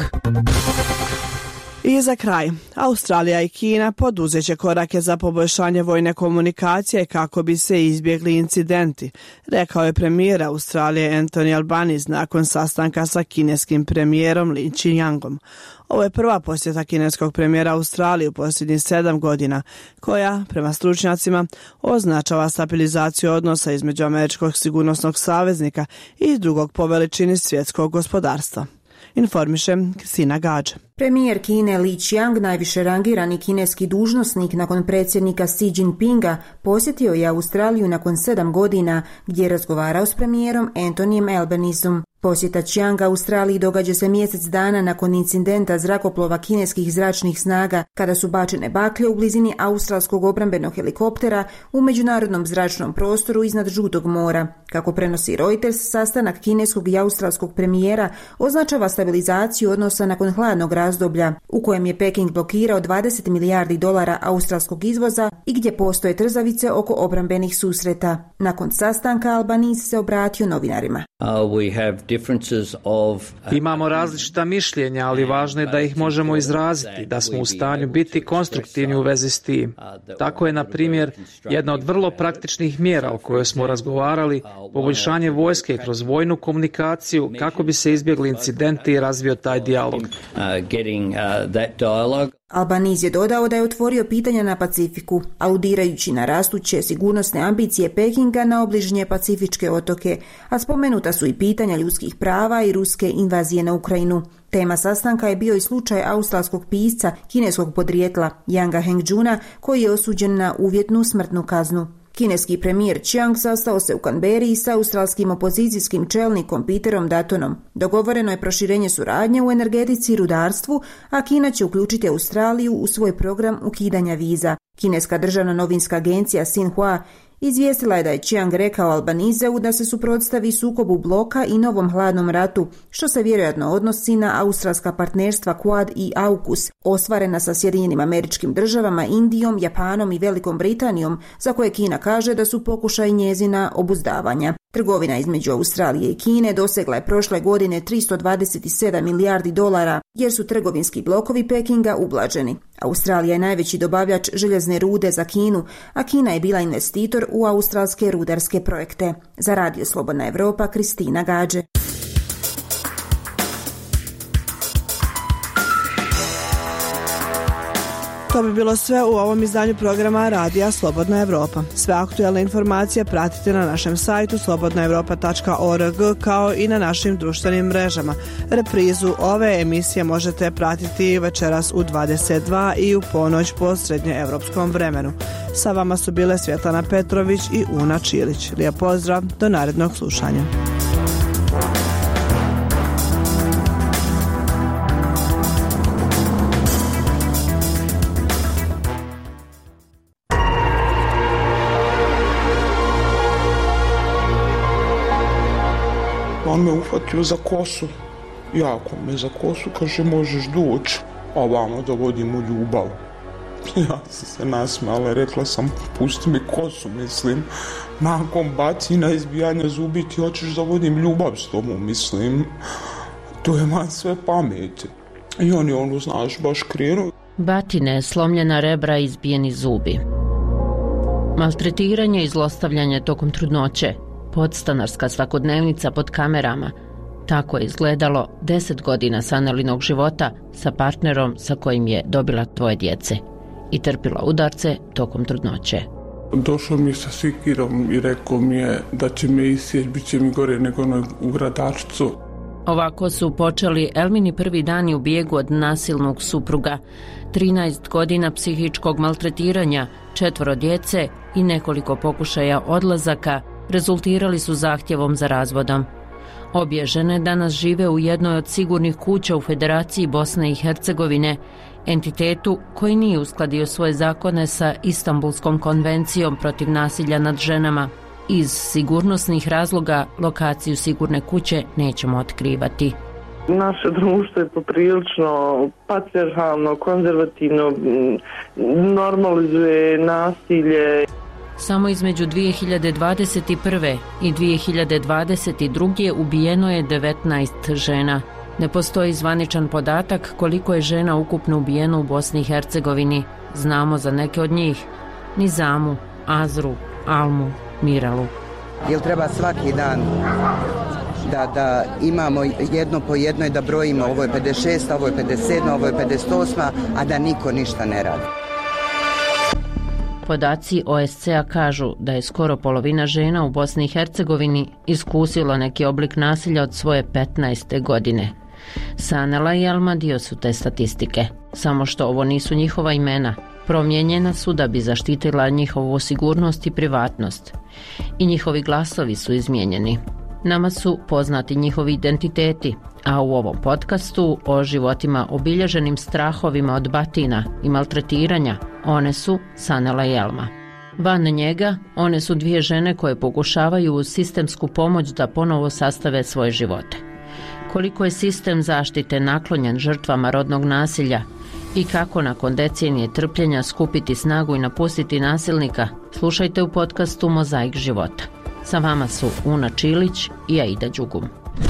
I za kraj, Australija i Kina poduzeće korake za poboljšanje vojne komunikacije kako bi se izbjegli incidenti, rekao je premijer Australije Anthony Albanese nakon sastanka sa kineskim premijerom Li Qiangom. Ovo je prva posjeta kineskog premijera Australije u posljednjih sedam godina, koja, prema stručnjacima, označava stabilizaciju odnosa između američkog sigurnosnog saveznika i drugog po veličini svjetskog gospodarstva. Informiše Sina Gađa. Premijer Kine Li Qiang, najviše rangirani kineski dužnosnik nakon predsjednika Xi Jinpinga, posjetio je Australiju nakon sedam godina, gdje je razgovarao s premijerom Anthonyjem Albaneseom. Posjeta Qianga Australiji događa se mjesec dana nakon incidenta zrakoplova kineskih zračnih snaga kada su bačene baklje u blizini australskog obrambenog helikoptera u međunarodnom zračnom prostoru iznad Žutog mora. Kako prenosi Reuters, sastanak kineskog i australskog premijera označava stabilizaciju odnosa nakon hladnog razdoblja, u kojem je Peking blokirao dvadeset milijardi dolara australskog izvoza i gdje postoje trzavice oko obrambenih susreta. Nakon sastanka Albanese se obratio novinarima. Uh, we have Imamo različita mišljenja, ali važno je da ih možemo izraziti, da smo u stanju biti konstruktivni u vezi s tim. Tako je, na primjer, jedna od vrlo praktičnih mjera o kojoj smo razgovarali, poboljšanje vojske kroz vojnu komunikaciju kako bi se izbjegli incidenti i razvio taj dijalog. Albanese je dodao da je otvorio pitanja na Pacifiku, aludirajući na rastuće sigurnosne ambicije Pekinga na obližnje pacifičke otoke, a spomenuta su i pitanja ljudskih prava i ruske invazije na Ukrajinu. Tema sastanka je bio i slučaj australskog pisca kineskog podrijetla Yanga Hengjuna, koji je osuđen na uvjetnu smrtnu kaznu. Kineski premijer Qiang sastao se u Canberri sa australskim opozicijskim čelnikom Peterom Duttonom. Dogovoreno je proširenje suradnje u energetici i rudarstvu, a Kina će uključiti Australiju u svoj program ukidanja viza. Kineska državna novinska agencija Xinhua Izvijestila je da je Chiang rekao Albanizeu da se suprotstavi sukobu bloka i novom hladnom ratu, što se vjerojatno odnosi na australska partnerstva Quad i AUKUS, ostvarena sa Sjedinjenim Američkim Državama, Indijom, Japanom i Velikom Britanijom, za koje Kina kaže da su pokušaj njezina obuzdavanja. Trgovina između Australije i Kine dosegla je prošle godine tristo dvadeset sedam milijardi dolara, jer su trgovinski blokovi Pekinga ublaženi. Australija je najveći dobavljač željezne rude za Kinu, a Kina je bila investitor u australske rudarske projekte. Za Radio Slobodna Evropa, Kristina Gađe. To bi bilo sve u ovom izdanju programa Radija Slobodna Evropa. Sve aktuelne informacije pratite na našem sajtu slobodna evropa tačka org kao i na našim društvenim mrežama. Reprizu ove emisije možete pratiti večeras u dvadeset dva i u ponoć po srednjoevropskom vremenu. Sa vama su bile Svjetlana Petrović i Una Čilić. Lijep pozdrav, do narednog slušanja. On me uhvatio za kosu, jako me za kosu, kaže možeš doći, a vamo da vodimo ljubav. Ja sam se nasmijala, rekla sam pusti mi kosu, mislim, nakon bacina, izbijanja zubi ti hoćeš da vodim ljubav s tobom, mislim, to je man sve pameti. I on je ono, znaš, baš krenuo. Batine, slomljena rebra i izbijeni zubi. Maltretiranje i zlostavljanje tokom trudnoće. Podstanarska svakodnevnica pod kamerama. Tako je izgledalo deset godina Sanelinog života sa partnerom sa kojim je dobila dvoje djece i trpila udarce tokom trudnoće. Došao mi je sa sikirom i rekao mi je da će me isjeći, bit će mi gore nego u gradačcu. Ovako su počeli Elmini prvi dani u bijegu od nasilnog supruga. trinaest godina psihičkog maltretiranja, četvoro djece i nekoliko pokušaja odlazaka rezultirali su zahtjevom za razvodom. Obje žene danas žive u jednoj od sigurnih kuća u Federaciji Bosne i Hercegovine, entitetu koji nije uskladio svoje zakone sa Istanbulskom konvencijom protiv nasilja nad ženama. Iz sigurnosnih razloga lokaciju sigurne kuće nećemo otkrivati. Naše društvo je poprilično patrijarhalno, konzervativno, normalizuje nasilje. Samo između dvije hiljade dvadeset prve i dvije hiljade dvadeset druge ubijeno je devetnaest žena. Ne postoji zvaničan podatak koliko je žena ukupno ubijeno u Bosni i Hercegovini. Znamo za neke od njih: Nizamu, Azru, Almu, Miralu. Jel treba svaki dan da, da imamo jedno po jedno i da brojimo ovo je pedeset šest, ovo je pedeset sedam, ovo je pedeset osam, a da niko ništa ne radi? Podaci O S C-a kažu da je skoro polovina žena u Bosni i Hercegovini iskusilo neki oblik nasilja od svoje petnaeste godine. Sanela i Alma dio su te statistike, samo što ovo nisu njihova imena. Promijenjena su da bi zaštitila njihovu sigurnost i privatnost. I njihovi glasovi su izmijenjeni. Nama su poznati njihovi identiteti, a u ovom podcastu o životima obilježenim strahovima od batina i maltretiranja one su Sanela i Alma. Van njega, one su dvije žene koje pokušavaju uz sistemsku pomoć da ponovo sastave svoje živote. Koliko je sistem zaštite naklonjen žrtvama rodnog nasilja i kako nakon decenije trpljenja skupiti snagu i napustiti nasilnika, slušajte u podcastu Mozaik života. Sa vama su Una Čilić i Aida Đugum.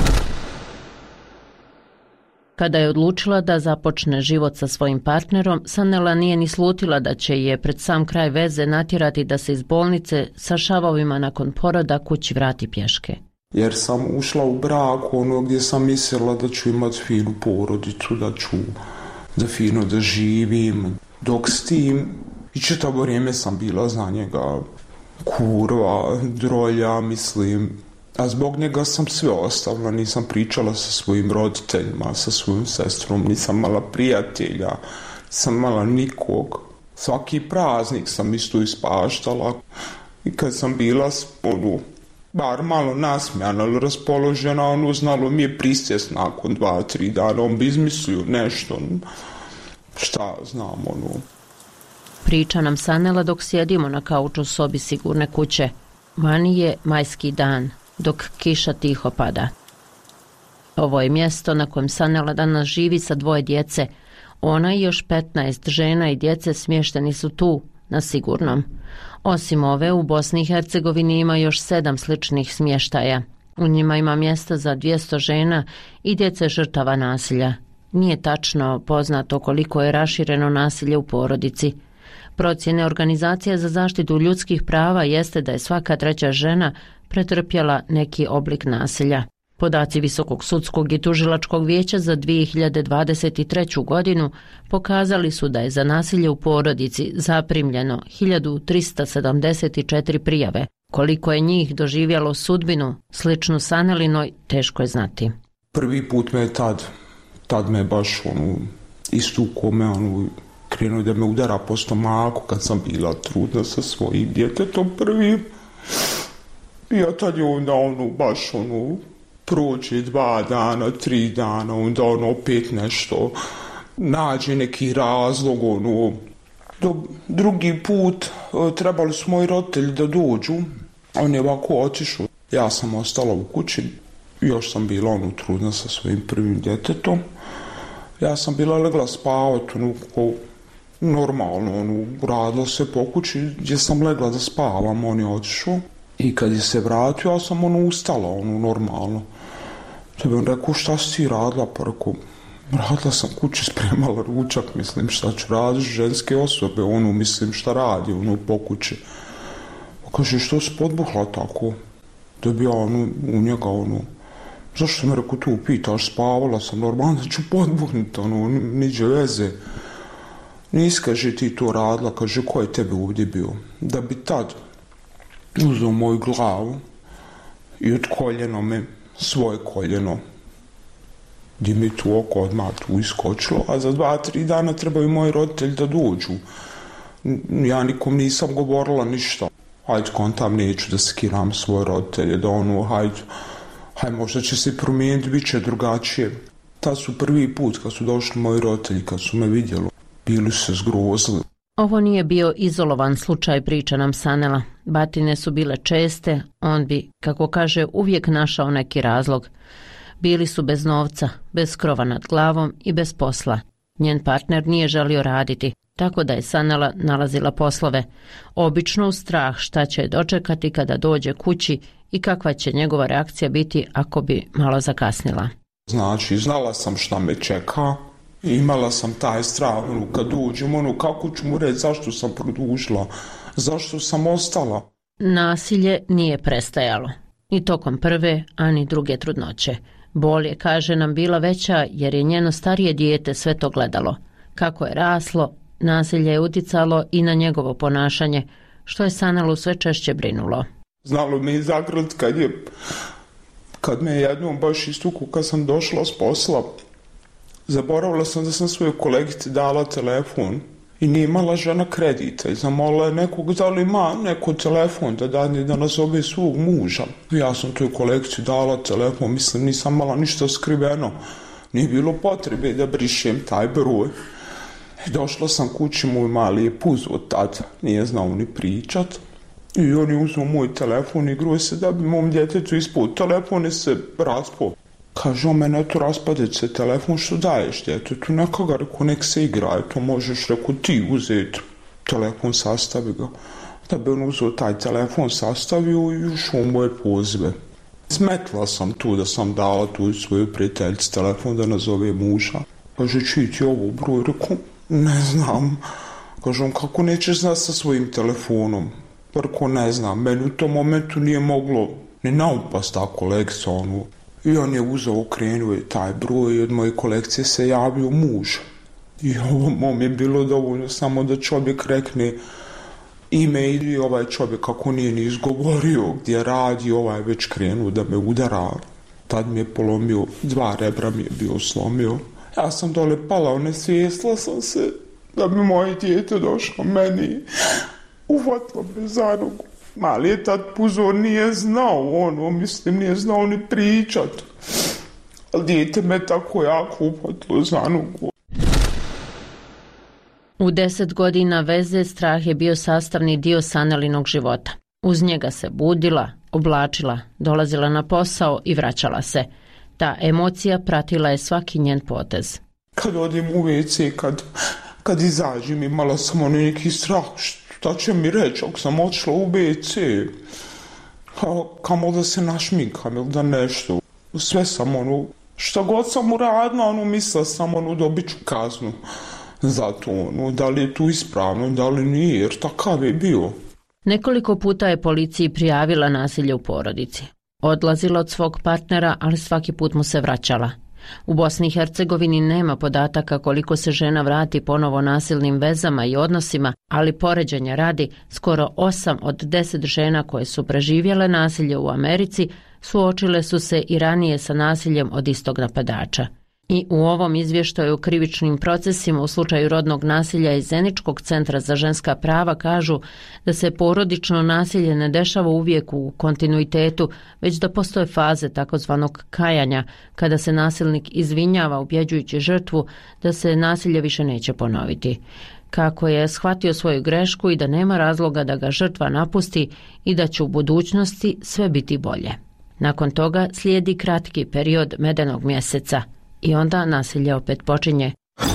Kada je odlučila da započne život sa svojim partnerom, Sanela nije ni slutila da će je pred sam kraj veze natjerati da se iz bolnice sa šavovima nakon poroda kući vrati pješke. Jer sam ušla u brak ono gdje sam mislila da ću imati finu porodicu, da ću da fino da živim. Dok s tim, i čitavo vrijeme sam bila za njega kurva, drolja, mislim. A zbog njega sam sve ostavila, nisam pričala sa svojim roditeljima, sa svojom sestrom, nisam mala prijatelja, nisam mala nikog. Svaki praznik sam isto ispaštala. I kad sam bila ono, bar malo nasmijana ili raspoložena, ono znalo mi je prisjest nakon dva, tri dana, on bi izmislio nešto, šta znam, ono. Priča nam Sanela dok sjedimo na kauču u sobi sigurne kuće. Vani je majski dan, dok kiša tiho pada. Ovo je mjesto na kojem Sanela danas živi sa dvoje djece. Ona i još petnaest žena i djece smješteni su tu, na sigurnom. Osim ove, u Bosni i Hercegovini ima još sedam sličnih smještaja. U njima ima mjesta za dvjesto žena i djece žrtava nasilja. Nije tačno poznato koliko je rašireno nasilje u porodici. Procjene Organizacije za zaštitu ljudskih prava jeste da je svaka treća žena pretrpjela neki oblik nasilja. Podaci Visokog sudskog i tužilačkog vijeća za dvije hiljade dvadeset treću. godinu pokazali su da je za nasilje u porodici zaprimljeno hiljadu trista sedamdeset četiri prijave. Koliko je njih doživjelo sudbinu sličnu Sanelinoj, teško je znati. Prvi put me je tad, tad me baš onu, istukao me, onu, krenuo da me udara po stomaku kad sam bila trudna sa svojim djetetom prvi. I ja tad je onda onu, baš onu, prođe dva dana, tri dana, onda ono opet nešto, nađe neki razlog, ono, do, drugi put trebali su moji roditelji da dođu, on je ovako otišao, ja sam ostala u kući, još sam bila ono trudna sa svojim prvim djetetom, ja sam bila legla spavati, ono, ko, normalno, ono, radilo se po kući gdje sam legla da spavam, on je otišao. I kad je se vratio, ja sam ono ustala, ono, normalno. Da bi on rekao, šta si ti radila? Pa rekao, radila sam kući, spremala ručak, mislim, šta ću raditi, ženske osobe, ono, mislim, šta radi, ono, po kući. Pa kaže, što si podbuhla tako? Da bi ja, ono, u njega, ono, zašto me rekao, tu pitaš, spavala sam, normalno da ću podbuhniti, ono, niđe veze. Nis, kaže, ti to radila, kaže, ko je tebe ovdje bio? Da bi tad uzeo moju glavu i od koljeno me, svoje koljeno, gdje mi tu oko odmah tu iskočilo, a za dva, tri dana trebaju moji roditelji da dođu. Ja nikom nisam govorila ništa. Hajde, kontam, neću da skiram svoje roditelje, da ono, hajde, hajde, možda će se promijeniti, bit će drugačije. Tad su prvi put kad su došli moji roditelji, kad su me vidjeli, bili su se zgrozili. Ovo nije bio izolovan slučaj, priča nam Sanela. Batine su bile česte, on bi, kako kaže, uvijek našao neki razlog. Bili su bez novca, bez krova nad glavom i bez posla. Njen partner nije želio raditi, tako da je Sanela nalazila poslove. Obično u strah šta će dočekati kada dođe kući i kakva će njegova reakcija biti ako bi malo zakasnila. Znači, znala sam šta me čeka. Imala sam taj strah, ono, kad uđem, ono, kako ću mu reći zašto sam produžila, zašto sam ostala. Nasilje nije prestajalo. I tokom prve, a ni druge trudnoće. Bol je, kaže nam, bila veća jer je njeno starije dijete sve to gledalo. Kako je raslo, nasilje je uticalo i na njegovo ponašanje, što je Sanelu sve češće brinulo. Znalo me i zagrad kad je, kad me jednom baš istuku, kad sam došla s posla, zaboravila sam da sam svojoj kolegici dala telefon i nije imala žena kredita i zamolila je nekog da li ima neko telefon da dani da nazove svog muža. Ja sam toj kolegici dala telefon, mislim nisam imala ništa skriveno, nije bilo potrebe da brišem taj broj. I došla sam kući, moj mali je puzo tad, nije znao ni pričat i on je uzeo moj telefon i igruo se da bi mom djetetu ispod telefone se raspao. Kaže, o mene to raspadeć se telefon, što daješ djetetu, neka ga, reko, nek se igra, to možeš, reko, ti uzeti telefon, sastavi ga. Da bi on uzeo taj telefon, sastavio i ušao u moje pozive. Smetla sam tu da sam dala tu svoju prijateljici telefon da nazove muža. Kaže, čiji ti ovo broj, reko, ne znam. Kaže, on, kako nećeš znati sa svojim telefonom? Reko, ne znam, meni u tom momentu nije moglo ni naupast ta kolekcija, ono. I on je uzeo, okrenuo je taj broj i od moje kolekcije se javio muž. I ovo mom je bilo dovoljno samo da čovjek rekne ime i ovaj čovjek kako nije ni izgovorio gdje radi, ovaj već krenuo da me udara. Tad mi je polomio, dva rebra mi je bio slomio. Ja sam dole pala, onesvijestila sam se da bi moje dijete došlo meni. Uvatilo me za nogu. Mali je tad puzo, nije znao ono, mislim, nije znao ni pričat. Ali dijete me tako jako upatilo za nogu. U deset godina veze strah je bio sastavni dio Sanelinog života. Uz njega se budila, oblačila, dolazila na posao i vraćala se. Ta emocija pratila je svaki njen potez. Kad odim u ve ce, kad, kad izađem, imala sam ono neki strah, šta će mi reći ako sam odšla u ve ce, kamo da se našminkam ili da nešto. Sve sam ono, šta god sam uradila, ono, mislila sam ono, dobit ću kaznu za to, ono, da li je tu ispravno, da li nije, jer takav je bio. Nekoliko puta je policiji prijavila nasilje u porodici. Odlazila od svog partnera, ali svaki put mu se vraćala. U Bosni i Hercegovini nema podataka koliko se žena vrati ponovo nasilnim vezama i odnosima, ali poređenja radi, skoro osam od deset žena koje su preživjele nasilje u Americi suočile su se i ranije sa nasiljem od istog napadača. I u ovom izvještaju o krivičnim procesima u slučaju rodnog nasilja iz Zeničkog centra za ženska prava kažu da se porodično nasilje ne dešava uvijek u kontinuitetu, već da postoje faze takozvanog kajanja, kada se nasilnik izvinjava ubjeđujući žrtvu da se nasilje više neće ponoviti. Kako je shvatio svoju grešku i da nema razloga da ga žrtva napusti i da će u budućnosti sve biti bolje. Nakon toga slijedi kratki period medenog mjeseca. I onda nasilje opet počinje.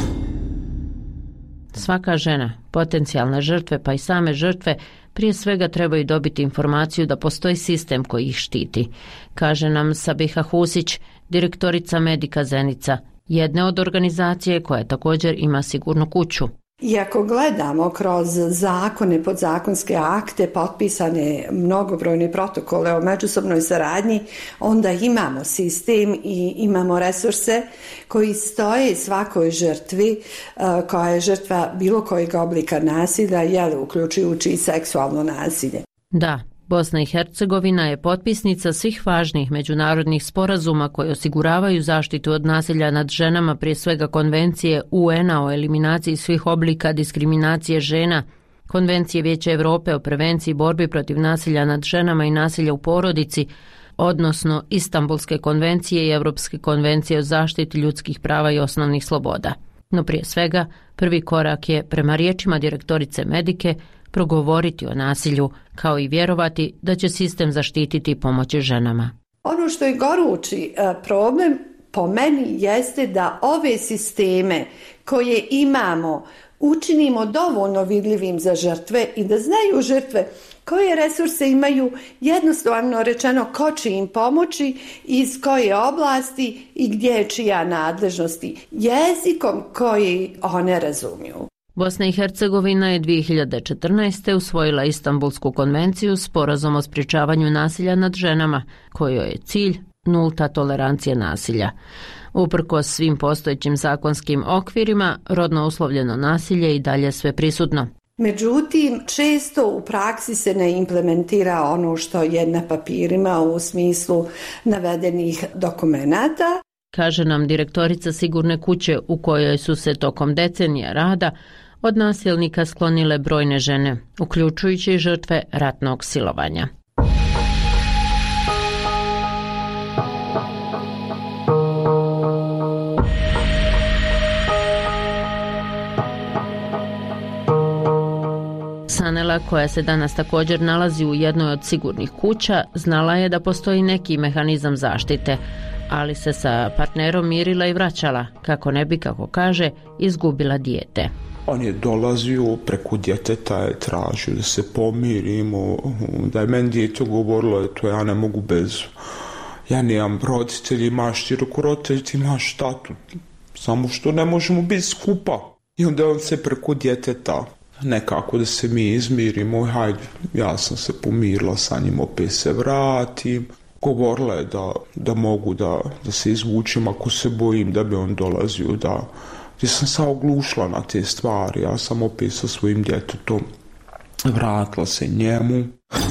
Svaka žena, potencijalne žrtve pa i same žrtve prije svega trebaju dobiti informaciju da postoji sistem koji ih štiti, kaže nam Sabiha Husić, direktorica Medika Zenica, jedne od organizacije koja također ima sigurnu kuću. I ako gledamo kroz zakone, podzakonske akte, potpisane mnogobrojne protokole o međusobnoj saradnji, onda imamo sistem i imamo resurse koji stoje svakoj žrtvi koja je žrtva bilo kojeg oblika nasilja, jel, uključujući i seksualno nasilje. Da. Bosna i Hercegovina je potpisnica svih važnih međunarodnih sporazuma koji osiguravaju zaštitu od nasilja nad ženama, prije svega Konvencije U N-a o eliminaciji svih oblika diskriminacije žena, Konvencije Vijeća Europe o prevenciji borbi protiv nasilja nad ženama i nasilja u porodici, odnosno Istanbulske konvencije i Europske konvencije o zaštiti ljudskih prava i osnovnih sloboda. No prije svega, prvi korak je, prema riječima direktorice Medike, progovoriti o nasilju, kao i vjerovati da će sistem zaštititi i pomoći ženama. Ono što je gorući problem po meni jeste da ove sisteme koje imamo učinimo dovoljno vidljivim za žrtve i da znaju žrtve koje resurse imaju, jednostavno rečeno ko će im pomoći, iz koje oblasti i gdje je čija nadležnosti, jezikom koji one razumiju. Bosna i Hercegovina je dvije hiljade četrnaeste. usvojila Istanbulsku konvenciju, sporazum o sprječavanju nasilja nad ženama, kojoj je cilj nulta tolerancija nasilja. Uprkos svim postojećim zakonskim okvirima, rodno uslovljeno nasilje je i dalje sve prisutno. Međutim, često u praksi se ne implementira ono što je na papirima u smislu navedenih dokumenata. Kaže nam direktorica sigurne kuće u kojoj su se tokom decenija rada od nasilnika sklonile brojne žene, uključujući žrtve ratnog silovanja. Sanela, koja se danas također nalazi u jednoj od sigurnih kuća, znala je da postoji neki mehanizam zaštite, ali se sa partnerom mirila i vraćala, kako ne bi, kako kaže, izgubila dijete. On je dolazio, preko djeteta je tražio da se pomirimo, da je meni dijete govorilo, to ja ne mogu bez, ja nemam roditelji, imaš ti roditelji, ti imaš tatu, samo što ne možemo biti skupa. I onda on se preko djeteta, nekako da se mi izmirimo, hajde, ja sam se pomirila sa njim, opet se vratim. Govorila je da, da mogu da, da se izvučem ako se bojim da bi on dolazio, da gdje sam se oglušila na te stvari, ja sam opet sa svojim djetetom vratila se njemu.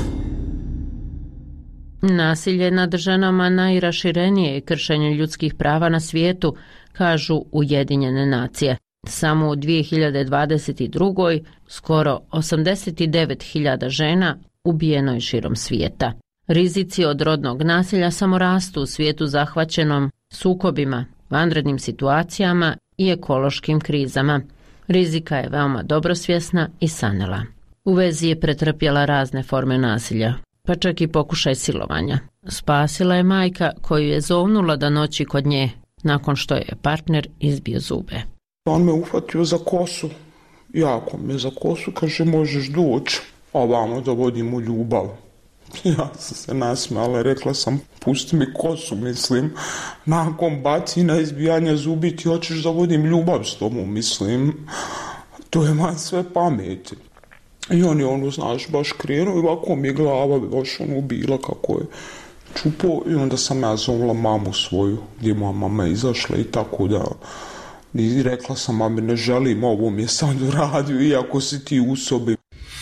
Nasilje nad ženama najraširenije je kršenje ljudskih prava na svijetu, kažu Ujedinjene nacije. Samo u dvije hiljade dvadeset druge. skoro osamdeset devet hiljada žena ubijeno je širom svijeta. Rizici od rodnog nasilja samo rastu u svijetu zahvaćenom sukobima, vanrednim situacijama i ekološkim krizama. Rizika je veoma dobro svjesna i Sanela. U vezi je pretrpjela razne forme nasilja, pa čak i pokušaj silovanja. Spasila je majka koju je zovnula da noći kod nje nakon što je partner izbio zube. On me uhvatio za kosu, jako me za kosu, kaže možeš doći, a vamo da vodimo ljubav. Ja sam se nasmijala, rekla sam pusti mi kosu, mislim, nakon bacina izbijanja zubi ti hoćeš da vodim ljubav s tobom, mislim, to je man sve pameti. I on je ono, znaš, baš krenuo i ovako mi je glava baš ono bila kako je čupo i onda sam ja zovla mamu svoju, gdje moja mama izašla i tako da i rekla sam mami ne želim ovo mi je sad uradio iako si ti u sobi.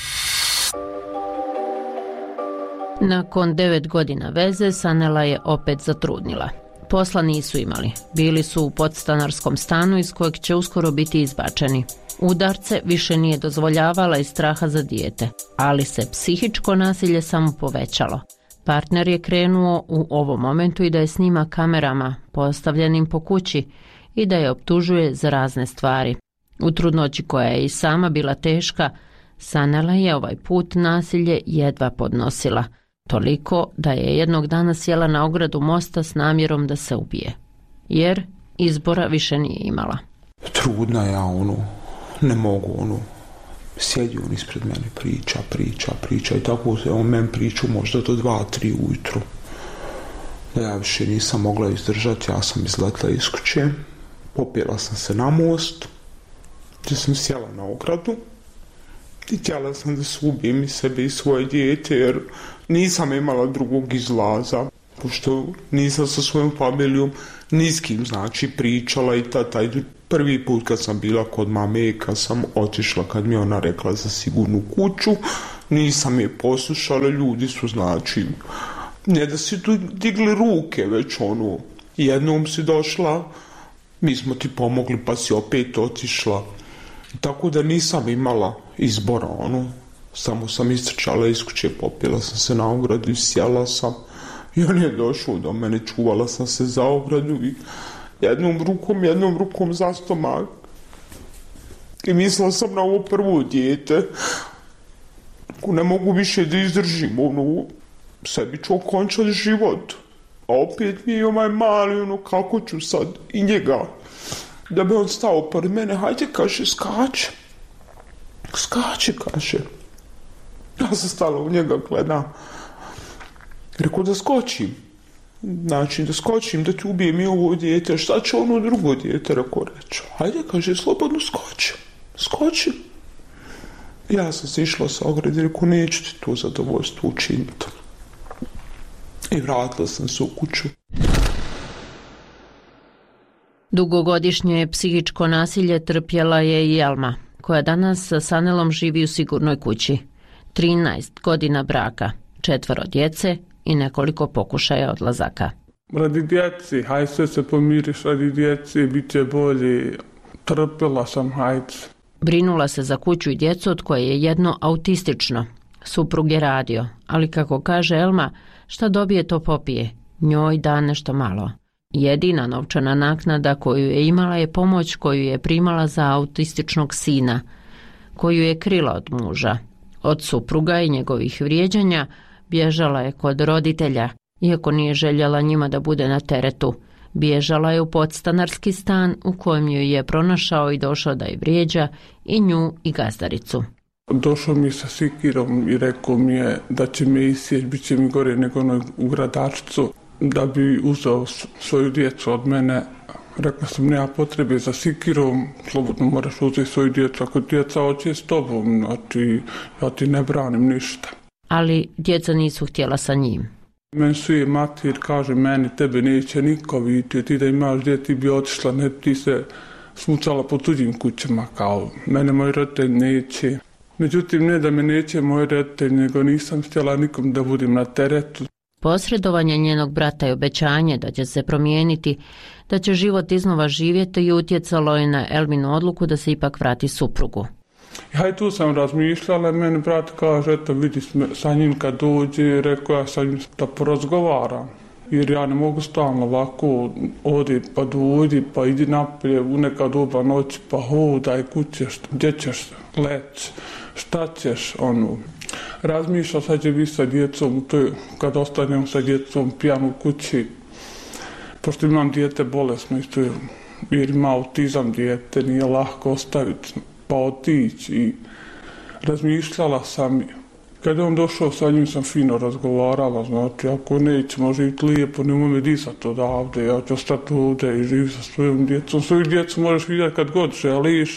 Nakon devet godina veze Sanela je opet zatrudnila. Posla nisu imali, bili su u podstanarskom stanu iz kojeg će uskoro biti izbačeni. Udarce više nije dozvoljavala iz straha za dijete, ali se psihičko nasilje samo povećalo. Partner je krenuo u ovom momentu i da je snima kamerama postavljenim po kući i da je optužuje za razne stvari. U trudnoći koja je i sama bila teška, Sanela je ovaj put nasilje jedva podnosila, toliko da je jednog dana sjela na ogradu mosta s namjerom da se ubije, jer izbora više nije imala. Trudna ja ono, ne mogu ono, sjedi on ispred mene, priča, priča, priča i tako se on men priču možda do dva, tri ujutru. Da ja više nisam mogla izdržati, ja sam izletla iz kuće, popjela sam se na most, gdje sam sjela na ogradu i htjela sam da se ubijem i sebe i svoje dijete jer nisam imala drugog izlaza, pošto nisam sa svojom familijom ni s kim znači pričala i tata. Prvi put kad sam bila kod mame, kad sam otišla, kad mi ona rekla za sigurnu kuću, nisam je poslušala, ljudi su znači, ne da si tu digli ruke, već ono, jednom si došla, mi smo ti pomogli pa si opet otišla. Tako da nisam imala izbora, ono, samo sam istrčala iz kuće, popila sam se na ogradu i sjela sam i on je došao do mene, čuvala sam se za ogradu i jednom rukom, jednom rukom za stomak. I mislila sam na ovo prvo dijete. Ako ne mogu više da izdržim, ono, sebi ću okončati život. A opet mi je ovaj mali, ono, kako ću sad i njega. Da bi on stao pored mene, hajde, kaže, skače. Skače, kaže. Ja sam stala u njega, gledam. Rekao da skočim. Znači, da skočim, da ti ubijem i ovo dijete, šta će ono drugo dijete, rekao reći. Hajde, kaže, slobodno skoči. Skoči. Ja sam se išla sa ograde, rekao, neću ti to zadovoljstvo učiniti. I vratila sam se u kuću. Dugogodišnje psihičko nasilje trpjela je i Elma, koja danas sa Sanelom živi u sigurnoj kući. trinaest godina braka, četvoro djece i nekoliko pokušaja odlazaka. Radi djeci, haj sve se pomiriš, radi djeci, bit će bolje, trpjela sam, hajde. Brinula se za kuću i djecu od koje je jedno autistično. Suprug je radio, ali kako kaže Elma, šta dobije to popije, njoj da nešto malo. Jedina novčana naknada koju je imala je pomoć koju je primala za autističnog sina, koju je krila od muža. Od supruga i njegovih vrijeđanja bježala je kod roditelja, iako nije željela njima da bude na teretu. Bježala je u podstanarski stan u kojem ju je pronašao i došao da je vrijeđa i nju i gazdaricu. Došao mi sa sikirom i rekao mi je da će me isjeć, bit će mi gore nego onoj u gradačcu, da bi uzeo svoju djecu od mene. Rekla sam, nema potrebe za sikirom, slobodno moraš uzeti svoju djecu, ako djeca hoće s tobom, znači ja ti ne branim ništa. Ali djeca nisu htjela sa njim. Meni su je mater, kaže meni, tebe neće niko vidjeti, ti da imaš djeti ti bi otišla, ne ti se smucala po tuđim kućama, kao mene moj roditelj neće. Međutim, ne da me neće moj roditelj, nego nisam htjela nikom da budem na teretu. Posredovanje njenog brata i obećanje da će se promijeniti, da će život iznova živjeti i utjecalo je na Elminu odluku da se ipak vrati suprugu. Ja i tu sam razmišljala, meni brat kaže, eto vidi sa njim kad dođe, rekao ja sa njim da porazgovaram. jer ja ne mogu stalno ovako odi pa dojdi pa idi napolje u neka doba noći pa hodaj kuće, gdje ćeš leć, šta ćeš, ono. Razmišljam sad će biti sa djecom, to je, kad ostanem sa djecom pijan u kući, pošto imam dijete bolesno isto je, jer ima autizam dijete, nije lahko ostaviti pa otići i razmišljala sam. Kad je on došao, sa njim sam fino razgovarala, znači ako nećemo živjeti lijepo, nemoj me disati odavde, ja ću ostati ovdje i živjeti sa svojom djecom. Svoju djecu možeš vidjeti kad god želiš.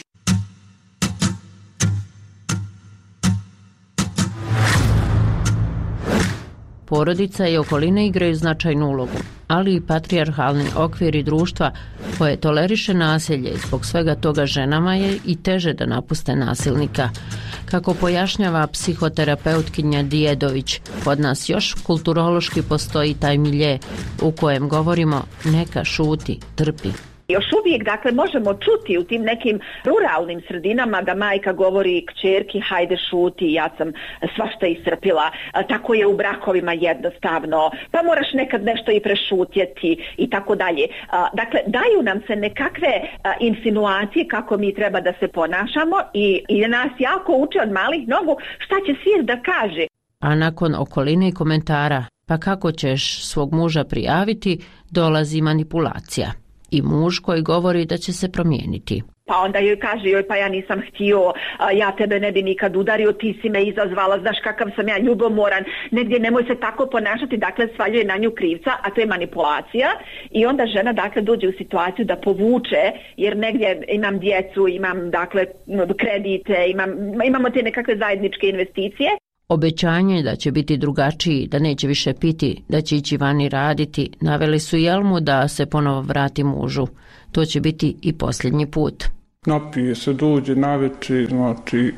Porodica i okoline igraju značajnu ulogu, ali i patrijarhalni okviri društva koje toleriše nasilje i zbog svega toga ženama je i teže da napuste nasilnika. Kako pojašnjava psihoterapeutkinja Dijedović, kod nas još kulturološki postoji taj milje u kojem govorimo neka šuti, trpi. Još uvijek, dakle, možemo čuti u tim nekim ruralnim sredinama da majka govori kćerki, hajde šuti, ja sam svašta iscrpila, tako je u brakovima jednostavno, pa moraš nekad nešto i prešutjeti i tako dalje. Dakle, daju nam se nekakve insinuacije kako mi treba da se ponašamo i, i nas jako uče od malih nogu šta će svijet da kaže. A nakon okoline i komentara, pa kako ćeš svog muža prijaviti, dolazi manipulacija. I muž koji govori da će se promijeniti. Pa onda joj kaže, joj pa ja nisam htio, ja tebe ne bi nikad udario, ti si me izazvala, znaš kakav sam ja ljubomoran, negdje nemoj se tako ponašati, dakle svaljuje na nju krivca, a to je manipulacija i onda žena dakle dođe u situaciju da povuče, jer negdje imam djecu, imam dakle kredite, imam, imamo te nekakve zajedničke investicije. Obećanje da će biti drugačiji, da neće više piti, da će ići vani raditi, naveli su Jelmu da se ponovo vrati mužu. To će biti i posljednji put. Napije se, dođe navečer, znači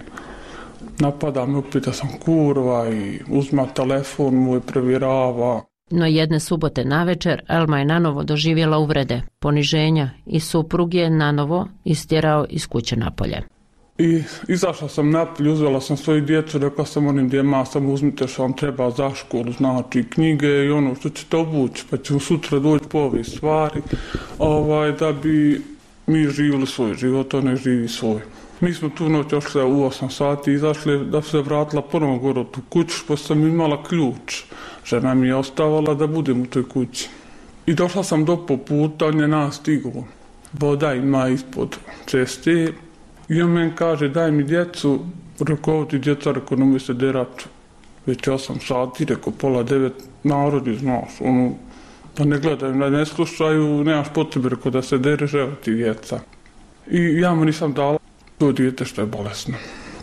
napada me opet da sam kurva i uzma telefon moj, provjerava. No jedne subote navečer Elma je nanovo doživjela uvrede, poniženja i suprug je nanovo istjerao iz kuće napolje. I izašla sam napolje, uzela sam svoju djecu, rekla sam onim djema, samo uzmite što vam treba za školu, znači knjige i ono što ćete obući, pa ćemo sutra doći po ove stvari, ovaj, da bi mi živjeli svoj život, on ne živi svoj. Mi smo tu noć ošli u osam sati, izašli da se vratila ponovno gore u tu kuću, pa sam imala ključ. Žena mi je ostavala da budem u toj kući. I došla sam do poputa, on je nas stigao. Voda ima ispod ceste. I on meni kaže, daj mi djecu, rekao, ovo ti djeca, rekao, nemoj se derati. Već osam sati, rekao, pola devet, narodi, znaš, ono, da ne gledaju, da ne slušaju, nemaš potrebe, rekao, da se dereš, evo ti djeca. I ja mu nisam dala to dijete što je bolesno.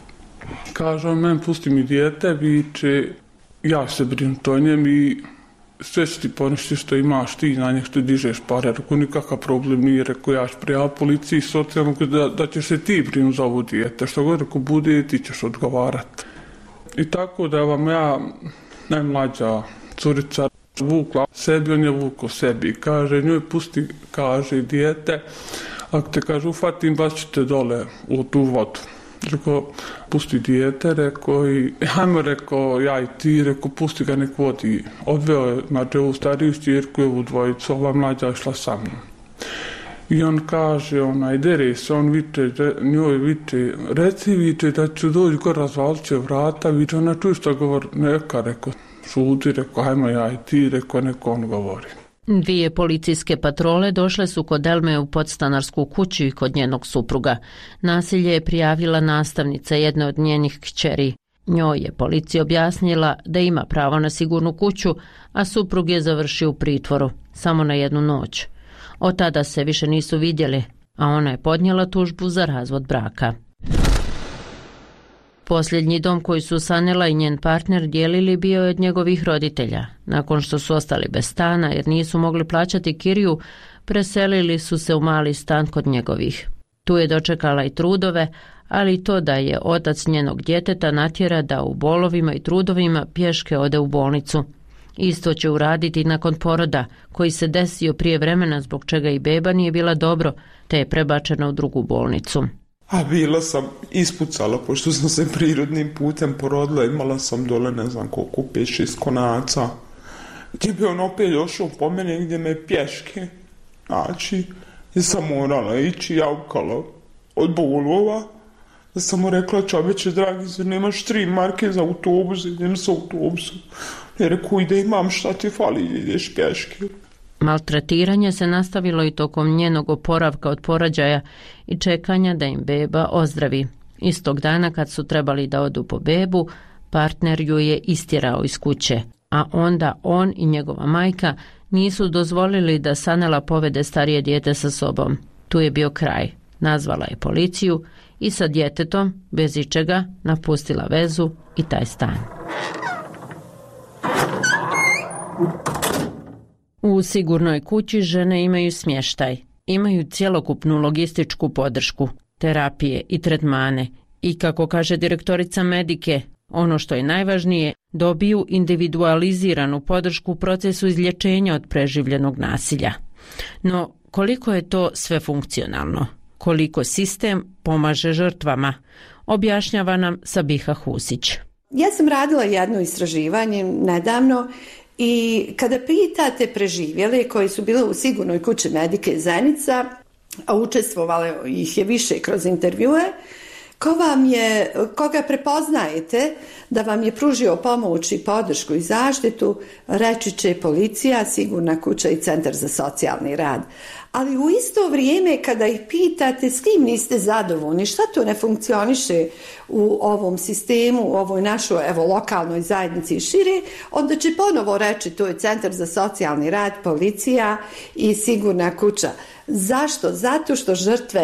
Kaže on, meni pusti mi dijete, viče, ja se brinu to njem i sve će ti poništi što imaš ti, na njeg što dižeš pare, rekao, nikakav problem nije, rekao, ja ću prijaviti policiji socijalno da, da ćeš se ti brinu za ovo dijete, što god rekao bude, ti ćeš odgovarati. I tako da vam ja, najmlađa curica, vukla sebi, on je vukao sebi, kaže, njoj pusti, kaže, dijete, ako te, kaže, ufatim, bačite dole u tu vodu. Rekao, pusti dijete, rekao, i hajmo, rekao, ja i ti, rekao, pusti ga nek vodi. Odveo je, znači, ovu stariju štirku i ovu dvojicu, ova mlađa išla sa mnom. I on kaže, onaj, dere se, on viče, njoj viče, reci viče da ću doći gore, razvalit će vrata, viče, ona čuj što govori, neka, rekao, šuti, rekao, hajmo ja i ti, rekao, neko on govori. Dvije policijske patrole došle su kod Elme u podstanarsku kuću i kod njenog supruga. Nasilje je prijavila nastavnica jedne od njenih kćeri. Njoj je policija objasnila da ima pravo na sigurnu kuću, a suprug je završio u pritvoru, samo na jednu noć. Od tada se više nisu vidjeli, a ona je podnijela tužbu za razvod braka. Posljednji dom koji su Sanela i njen partner dijelili bio je od njegovih roditelja. Nakon što su ostali bez stana jer nisu mogli plaćati kiriju, preselili su se u mali stan kod njegovih. Tu je dočekala i trudove, ali i to da je otac njenog djeteta natjera da u bolovima i trudovima pješke ode u bolnicu. Isto će uraditi nakon poroda, koji se desio prije vremena zbog čega i beba nije bila dobro, te je prebačena u drugu bolnicu. A bila sam ispucala, pošto sam se prirodnim putem porodila, imala sam dole ne znam koliko, pet šest konaca. gdje bi on opet došao po mene gdje me pješke, znači, gdje sam morala ići javkala od bolova, da sam mu rekla, čoveče dragi, zar nemaš tri marke za autobus, idem sa autobusom. I rekao, i da imam šta ti fali, ideš pješke. Maltretiranje se nastavilo i tokom njenog oporavka od porođaja i čekanja da im beba ozdravi. Istog dana kad su trebali da odu po bebu, partner ju je istjerao iz kuće, a onda on i njegova majka nisu dozvolili da Sanela povede starije dijete sa sobom. Tu je bio kraj. Nazvala je policiju i sa djetetom, bez ičega, napustila vezu i taj stan. U sigurnoj kući žene imaju smještaj, imaju cjelokupnu logističku podršku, terapije i tretmane i, kako kaže direktorica Medike, ono što je najvažnije, dobiju individualiziranu podršku u procesu izlječenja od preživljenog nasilja. No, koliko je to sve funkcionalno? Koliko sistem pomaže žrtvama? Objašnjava nam Sabiha Husić. Ja sam radila jedno istraživanje nedavno i kada pitate preživjele koji su bile u sigurnoj kući Medike Zenica, a učestvovale ih je više kroz intervjue, ko vam je, koga prepoznajete da vam je pružio pomoć i podršku i zaštitu, reći će policija, sigurna kuća i centar za socijalni rad. Ali u isto vrijeme kada ih pitate s kim niste zadovoljni, šta to ne funkcioniše u ovom sistemu, u ovoj našoj evo, lokalnoj zajednici i šire, onda će ponovo reći to je centar za socijalni rad, policija i sigurna kuća. Zašto? Zato što žrtve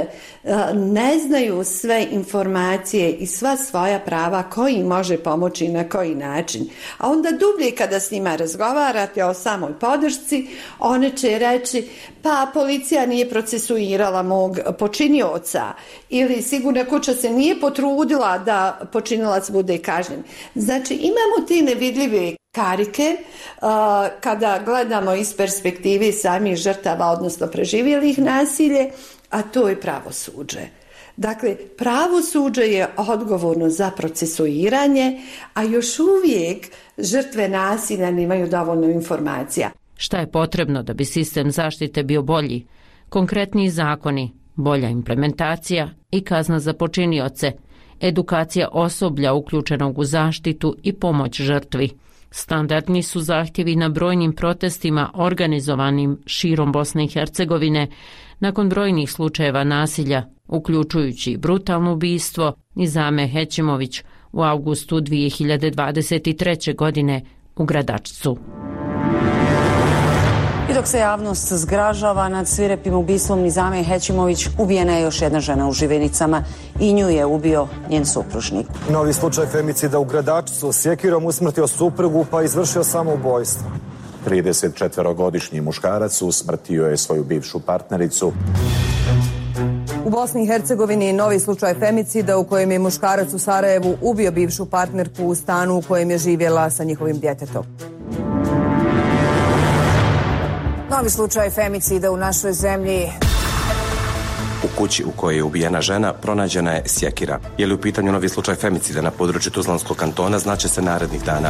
ne znaju sve informacije i sva svoja prava koji im može pomoći i na koji način. A onda dublje kada s njima razgovarate o samoj podršci, one će reći pa policija nije procesuirala mog počinioca ili sigurna kuća se nije potrudila da počinilac bude kažnjen. Znači imamo te nevidljive karike uh, kada gledamo iz perspektive samih žrtava, odnosno preživjelih nasilje, a to je pravosuđe. Dakle, pravosuđe je odgovorno za procesuiranje, a još uvijek žrtve nasilja nemaju dovoljno informacija. Šta je potrebno da bi sistem zaštite bio bolji? Konkretniji zakoni, bolja implementacija i kazna za počinioce, edukacija osoblja uključenog u zaštitu i pomoć žrtvi. Standardni su zahtjevi na brojnim protestima organizovanim širom Bosne i Hercegovine nakon brojnih slučajeva nasilja, uključujući i brutalno ubistvo Nizame Hećimović u avgustu dvije hiljade dvadeset treće. godine u Gradačcu. I dok se javnost zgražava nad svirepim ubistvom Nizame Hećimović, ubijena je još jedna žena u Živenicama i nju je ubio njen supružnik. Novi slučaj femicida u Gradačcu, sjekirom usmrtio suprugu pa izvršio samoubojstvo. tridesetčetvorogodišnji muškarac usmrtio je svoju bivšu partnericu. U Bosni i Hercegovini novi slučaj femicida u kojem je muškarac u Sarajevu ubio bivšu partnerku u stanu u kojem je živjela sa njihovim djetetom. Novi slučaj femicida u našoj zemlji. U kući u kojoj je ubijena žena pronađena je sjekira. Je li u pitanju novi slučaj femicida na području Tuzlanskog kantona, znaće se narednih dana.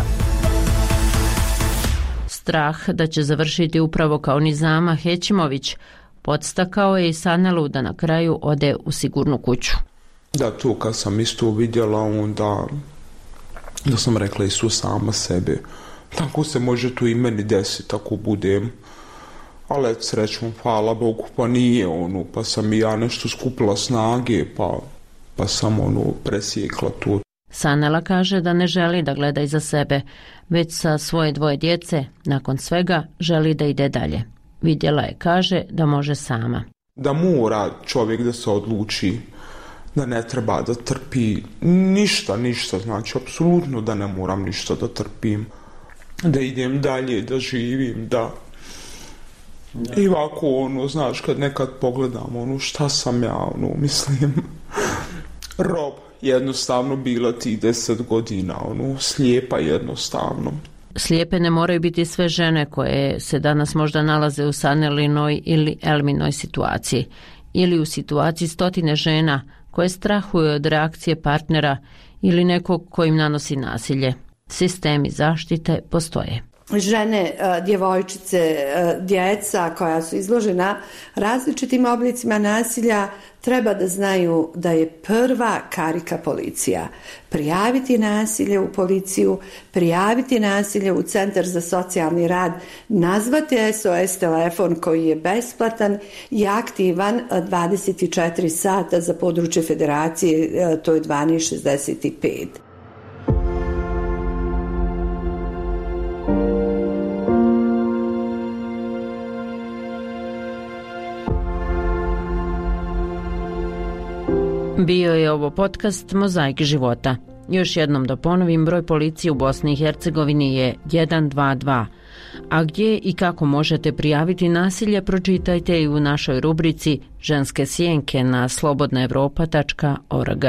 Strah da će završiti upravo kao Nizama Hećimović podstakao je i Sanelu da na kraju ode u sigurnu kuću. Da, to kad sam isto vidjela, onda da sam rekla Isus sama sebe. Tako se može to i meni desiti ako budem. Ali srećom, hvala Bogu, pa nije ono, pa sam i ja nešto skupila snage, pa, pa sam ono presjekla to. Sanela kaže da ne želi da gleda iza sebe, već sa svoje dvoje djece, nakon svega, želi da ide dalje. Vidjela je, kaže, da može sama. Da mora čovjek da se odluči, da ne treba da trpi ništa, ništa, znači apsolutno da ne moram ništa da trpim, da idem dalje, da živim, da... Da. I ovako, ono, znaš, kad nekad pogledam, ono, šta sam ja, ono, mislim, rob, jednostavno bila ti deset godina, ono, slijepa jednostavno. Slijepe ne moraju biti sve žene koje se danas možda nalaze u Sanelinoj ili Elminoj situaciji, ili u situaciji stotine žena koje strahuju od reakcije partnera ili nekog ko im nanosi nasilje. Sistemi zaštite postoje. žene, djevojčice, djeca koja su izložena različitim oblicima nasilja treba da znaju da je prva karika policija. Prijaviti nasilje u policiju, prijaviti nasilje u Centar za socijalni rad, nazvati S O S telefon koji je besplatan i aktivan dvadeset četiri sata za područje federacije, to je dvanaest šezdeset pet. Bio je ovo podcast Mozaik života. Još jednom da ponovim, broj policije u Bosni i Hercegovini je jedan dva dva. A gdje i kako možete prijaviti nasilje, pročitajte i u našoj rubrici Ženske sjenke na slobodna evropa tačka org.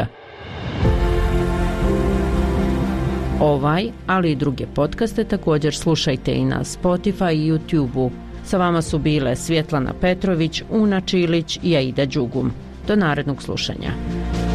Ovaj, ali i druge podcaste također slušajte i na Spotify i YouTube-u. Sa vama su bile Svjetlana Petrović, Una Čilić i Aida Đugum. Do narednog slušanja.